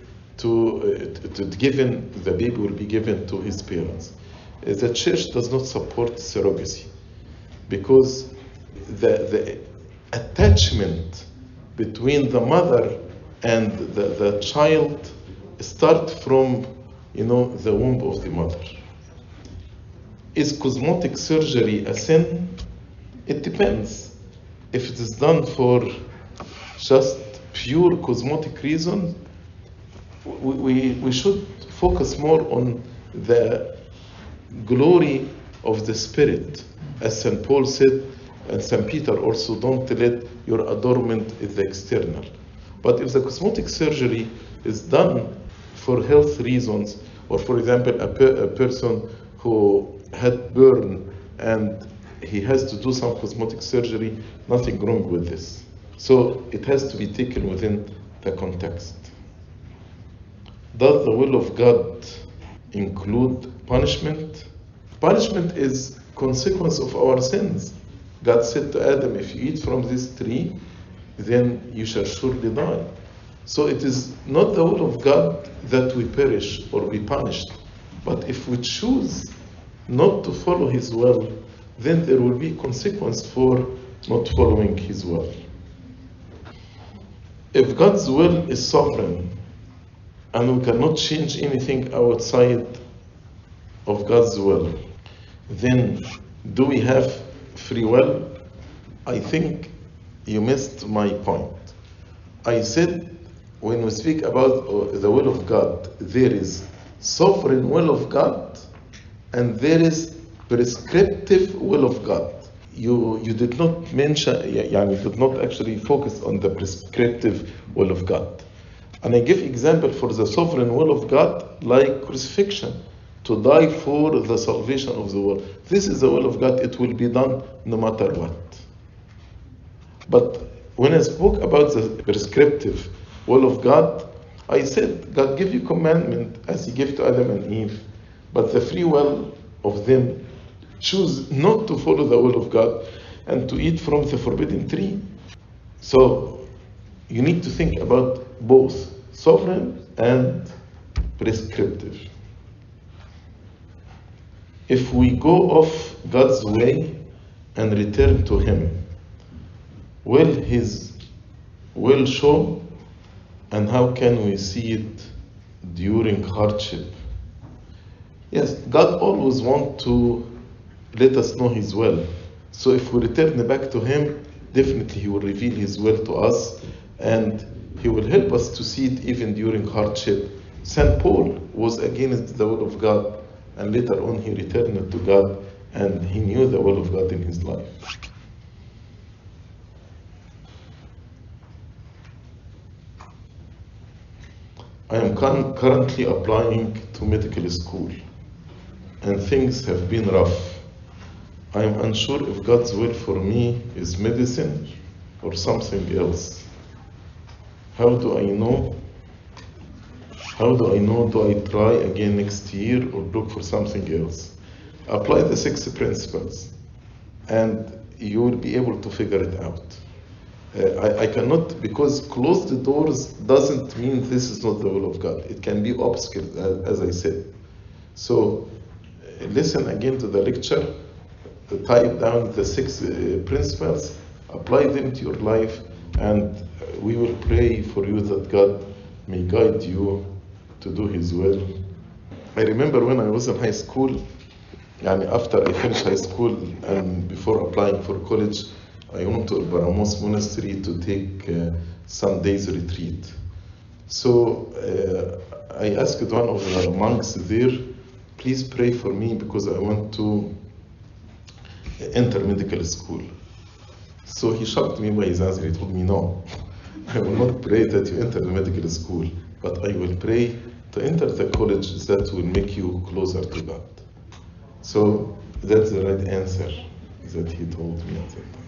the baby will be given to his parents. The church does not support surrogacy because the attachment between the mother and the child start from the womb of the mother. Is cosmetic surgery a sin? It depends. If it is done for just pure cosmetic reason, we should focus more on the glory of the Spirit. As St. Paul said, and St. Peter also, don't let your adornment is the external. But if the cosmetic surgery is done for health reasons, or for example, a person who had burn and he has to do some cosmetic surgery, nothing wrong with this. So it has to be taken within the context. Does the will of God include punishment? Punishment is consequence of our sins. God said to Adam, if you eat from this tree, then you shall surely die. So it is not the will of God that we perish or be punished. But if we choose not to follow His will, then there will be consequence for not following His will. If God's will is sovereign, and we cannot change anything outside of God's will, then do we have free will? I think you missed my point. I said when we speak about the will of God, there is sovereign will of God and there is prescriptive will of God. You did not mention, you did not actually focus on the prescriptive will of God. And I give example for the sovereign will of God, like crucifixion, to die for the salvation of the world. This is the will of God. It will be done no matter what. But when I spoke about the prescriptive will of God, I said God gave you commandment as He gave to Adam and Eve, but the free will of them choose not to follow the will of God and to eat from the forbidden tree. So you need to think about both sovereign and prescriptive. If we go off God's way and return to Him, will His will show? And how can we see it during hardship? Yes, God always wants to let us know His will. So if we return back to Him, definitely He will reveal His will to us, and He will help us to see it even during hardship. St. Paul was against the will of God, and later on he returned to God, and he knew the will of God in his life. I am currently applying to medical school, and things have been rough. I am unsure if God's will for me is medicine or something else. How do I know? Do I try again next year or look for something else? Apply the 6 principles and you will be able to figure it out. I cannot, because closed doors doesn't mean this is not the will of God. It can be obstacles, as I said. So listen again to the lecture, type down the 6 principles, apply them to your life, and we will pray for you that God may guide you to do His will. I remember when I was in high school, and after I finished high school and before applying for college, I went to Baramos Monastery to take some days retreat. So I asked one of the monks there, please pray for me because I want to enter medical school. So he shocked me by his answer. He told me, no, I will not pray that you enter the medical school, but I will pray to enter the college that will make you closer to God. So that's the right answer that he told me at that time.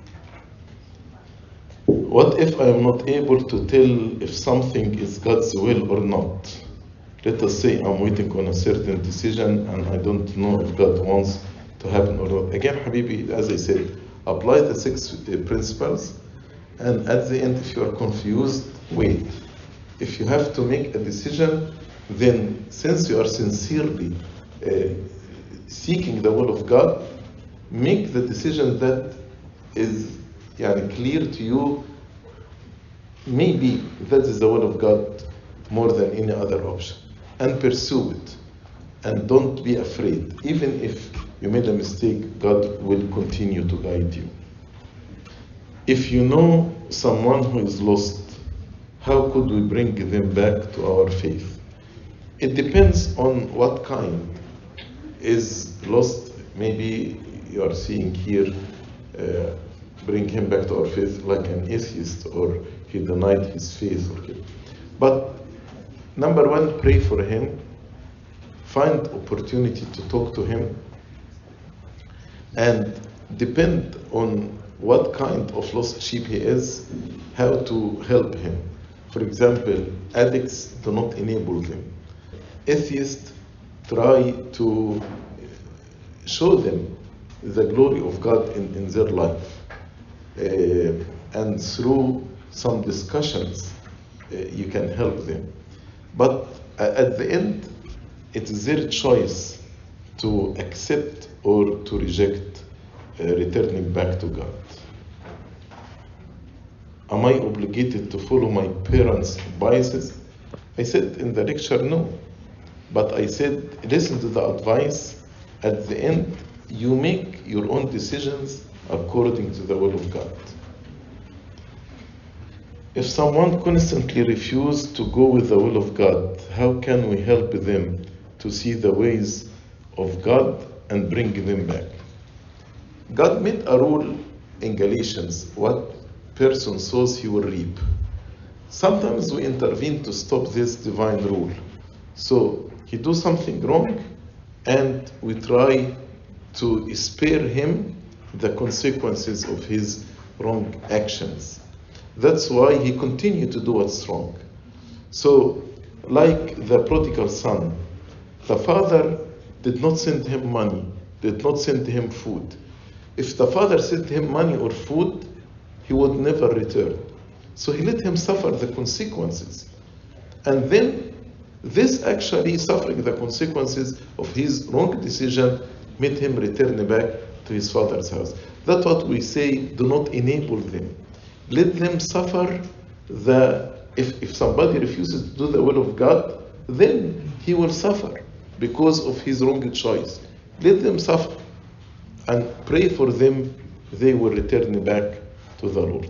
What if I am not able to tell if something is God's will or not? Let us say I'm waiting on a certain decision and I don't know if God wants to happen or not. Again, Habibi, as I said, apply the 6 principles, and at the end, if you are confused, wait. If you have to make a decision, then since you are sincerely seeking the will of God, make the decision that is clear to you. Maybe that is the will of God more than any other option, and pursue it. And don't be afraid. Even if you made a mistake, God will continue to guide you. If you know someone who is lost, how could we bring them back to our faith? It depends on what kind is lost. Maybe you are seeing here, bring him back to our faith like an atheist, or he denied his faith. But number one, pray for him. Find opportunity to talk to him, and depend on what kind of lost sheep he is, how to help him. For example, addicts, do not enable them. Atheists, try to show them the glory of God in their life. And through some discussions, you can help them. But at the end, it is their choice to accept or to reject returning back to God. Am I obligated to follow my parents' biases? I said in the lecture, no. But I said, listen to the advice. At the end, you make your own decisions according to the will of God. If someone constantly refuses to go with the will of God, how can we help them to see the ways of God and bring them back? God made a rule in Galatians: what person sows, he will reap. Sometimes we intervene to stop this divine rule. So he does something wrong, and we try to spare him the consequences of his wrong actions. That's why he continued to do what's wrong. So, like the prodigal son, the father did not send him money, did not send him food. If the father sent him money or food, he would never return. So he let him suffer the consequences. And then this actually suffering the consequences of his wrong decision made him return back to his father's house. That's what we say, do not enable them. Let them suffer if somebody refuses to do the will of God, then he will suffer because of his wrong choice. Let them suffer and pray for them, they will return back to the Lord.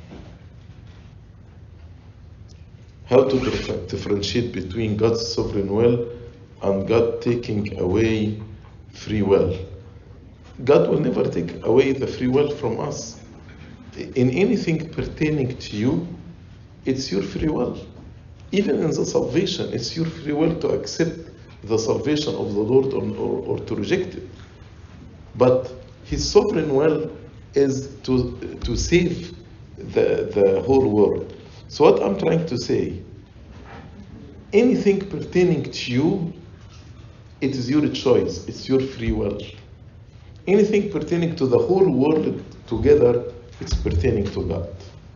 How to differentiate between God's sovereign will and God taking away free will? God will never take away the free will from us. In anything pertaining to you, it's your free will. Even in the salvation, it's your free will to accept the salvation of the Lord or to reject it. But his sovereign will is to save the whole world. So what I'm trying to say, anything pertaining to you, it is your choice, it's your free will. Anything pertaining to the whole world together, it's pertaining to God.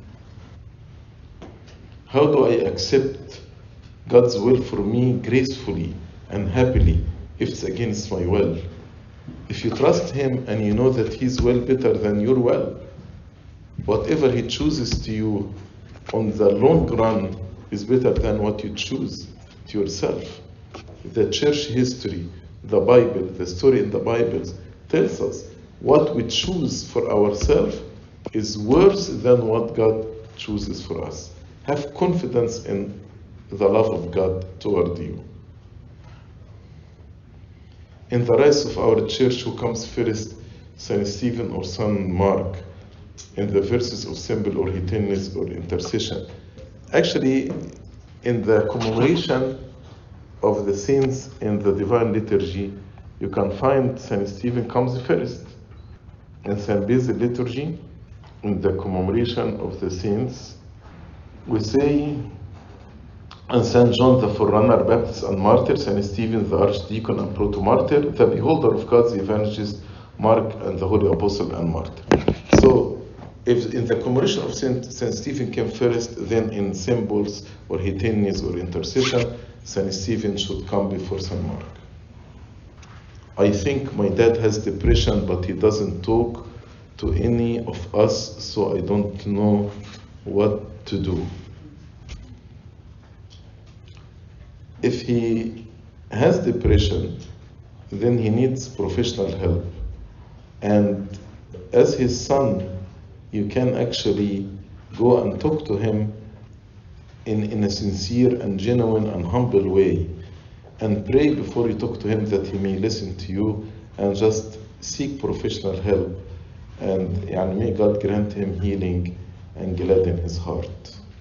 How do I accept God's will for me gracefully and happily if it's against my will? If you trust him and you know that his will better than your will, whatever he chooses to you on the long run is better than what you choose to yourself. The church history, the Bible, the story in the Bible tells us what we choose for ourselves is worse than what God chooses for us. Have confidence in the love of God toward you. In the rise of our church, who comes first, Saint Stephen or Saint Mark, in the verses of symbol or hiteness or intercession? Actually, in the commemoration of the saints in the Divine Liturgy, you can find Saint Stephen comes first. In Saint Basil Liturgy, in the commemoration of the saints, we say, and Saint John the Forerunner, Baptist and Martyr, Saint Stephen the Archdeacon and Proto-Martyr, the Beholder of God's Evangelist, Mark and the Holy Apostle and Martyr. So if in the commemoration of Saint Stephen came first, then in symbols or Hitanies or intercession, Saint Stephen should come before Saint Mark. I think my dad has depression, but he doesn't talk to any of us, so I don't know what to do. If he has depression, then he needs professional help. And as his son, you can actually go and talk to him in a sincere and genuine and humble way, and pray before you talk to him that he may listen to you, and just seek professional help, and may God grant him healing and gladden his heart.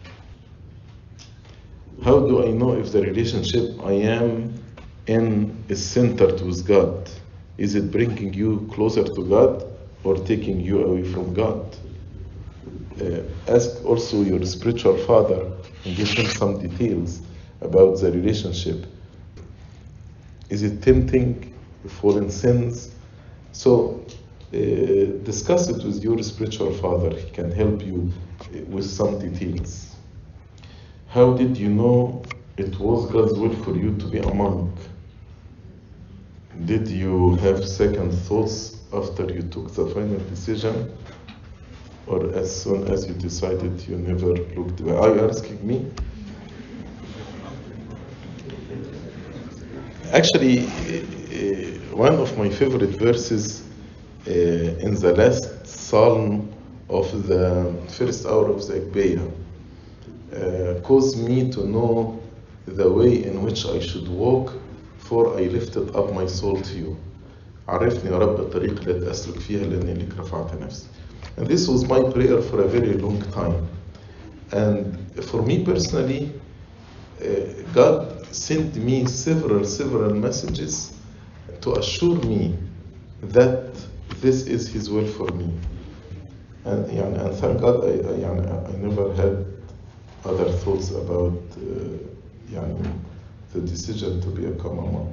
How do I know if the relationship I am in is centered with God? Is it bringing you closer to God or taking you away from God? Ask also your spiritual father and give him some details about the relationship. Is it tempting, fallen sins? So discuss it with your spiritual father. He can help you with some details. How did you know it was God's will for you to be a monk? Did you have second thoughts after you took the final decision? Or as soon as you decided, you never looked back? Are you asking me? Actually, one of my favorite verses in the last psalm of the first hour of the Agpeya caused me to know the way in which I should walk, for I lifted up my soul to you. عرفني يا رب الطريق التي أسلك فيها لأني لك رفعت نفسي. And this was my prayer for a very long time. And for me personally, God sent me several messages to assure me that this is His will for me. And thank God I never had other thoughts about the decision to become a monk.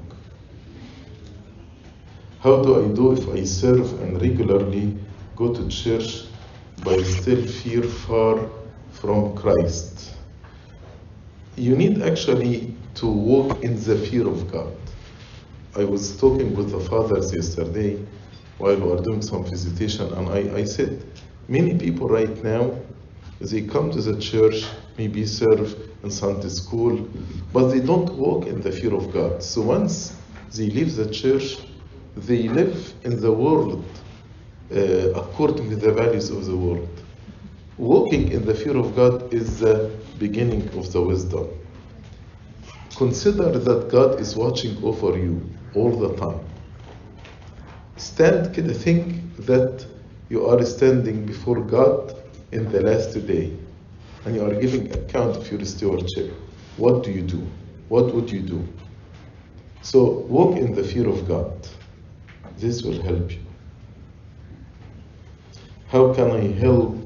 How do I do if I serve and regularly go to church but still feel far from Christ? You need actually to walk in the fear of God. I was talking with the fathers yesterday while we were doing some visitation, and I said, many people right now, they come to the church, maybe serve in Sunday school, but they don't walk in the fear of God. So once they leave the church, they live in the world according to the values of the world. Walking in the fear of God is the beginning of the wisdom. Consider that God is watching over you all the time. Think that you are standing before God in the last day, and you are giving account of your stewardship. What do you do? What would you do? So walk in the fear of God. This will help you. How can I help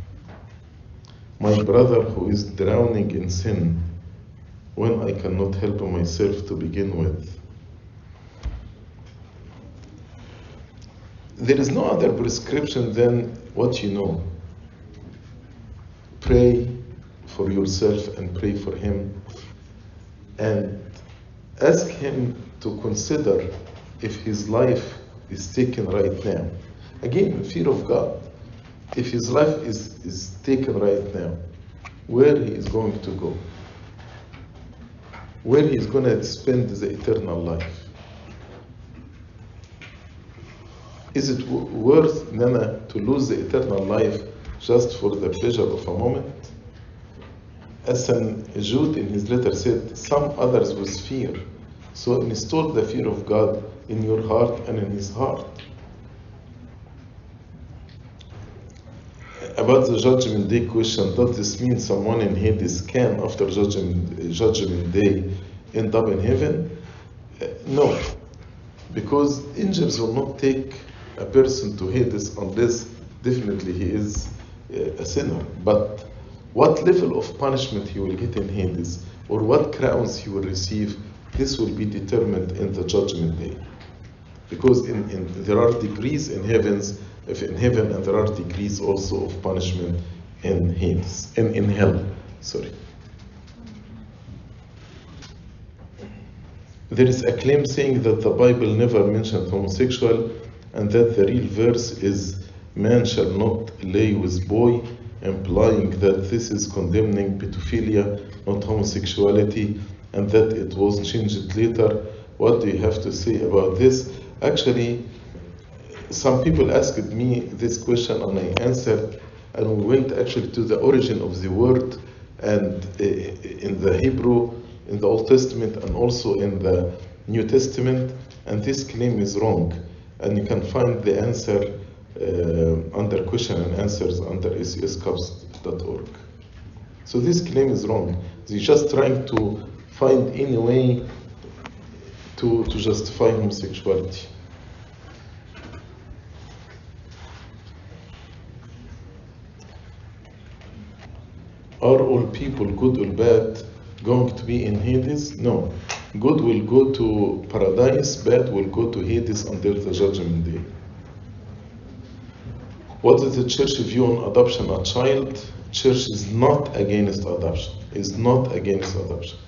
my brother who is drowning in sin when I cannot help myself to begin with? There is no other prescription than what you know. Pray for yourself and pray for him, and ask him to consider if his life is taken right now. Again, fear of God. If his life is taken right now, where he is going to go, where he is going to spend the eternal life. Is it worth Nana to lose the eternal life just for the pleasure of a moment? As St. Jude in his letter said, some others with fear. So install the fear of God in your heart and in his heart. About the Judgment Day question, does this mean someone in Hades can, after Judgment Day, end up in heaven? No, because angels will not take a person to Hades unless definitely he is a sinner. But what level of punishment he will get in Hades, or what crowns he will receive, this will be determined in the Judgment Day. because there are degrees in heaven, and there are degrees also of punishment in Hades, in hell. Sorry. There is a claim saying that the Bible never mentioned homosexual, and that the real verse is man shall not lay with boy, implying that this is condemning pedophilia, not homosexuality, and that it was changed later. What do you have to say about this? Actually, some people asked me this question and I answered, and we went actually to the origin of the word, and in the Hebrew, in the Old Testament, and also in the New Testament, and this claim is wrong. And you can find the answer under question and answers under acscops.org. So this claim is wrong. They're just trying to find any way to justify homosexuality. Are all people, good or bad, going to be in Hades? No. Good will go to paradise, bad will go to Hades until the judgment day. What is the church view on adoption a child? Church is not against adoption. Is not against adoption.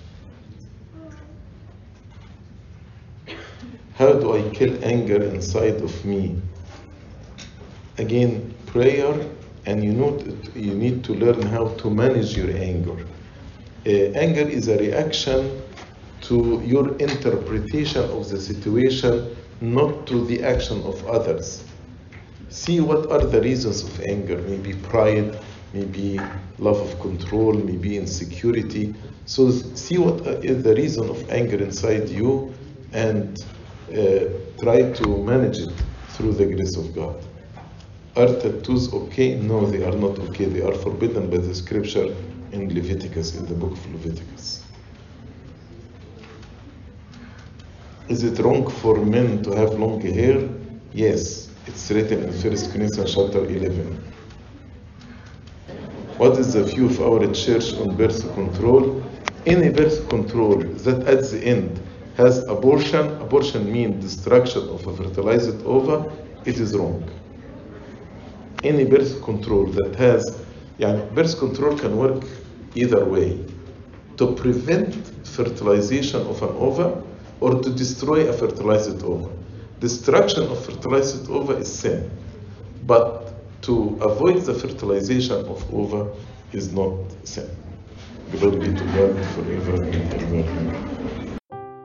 How do I kill anger inside of me? Again, prayer, and you need to learn how to manage your anger. Anger is a reaction to your interpretation of the situation, not to the action of others. See what are the reasons of anger. Maybe pride, maybe love of control, maybe insecurity. So see what is the reason of anger inside you, and try to manage it through the grace of God. Are tattoos okay? No, they are not okay. They are forbidden by the scripture in Leviticus, in the book of Leviticus. Is it wrong for men to have long hair? Yes, it's written in 1 Corinthians chapter 11. What is the view of our church on birth control? Any birth control that at the end has abortion means destruction of a fertilized ova, it is wrong. Any birth control that has, birth control can work either way, to prevent fertilization of an ova or to destroy a fertilized ova. Destruction of fertilized ova is sin, but to avoid the fertilization of ova is not sin. Glory be to God forever and ever.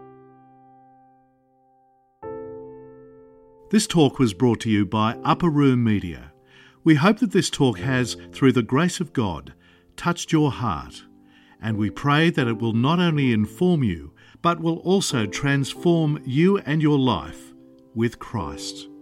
This talk was brought to you by Upper Room Media. We hope that this talk has, through the grace of God, touched your heart, and we pray that it will not only inform you, but will also transform you and your life with Christ.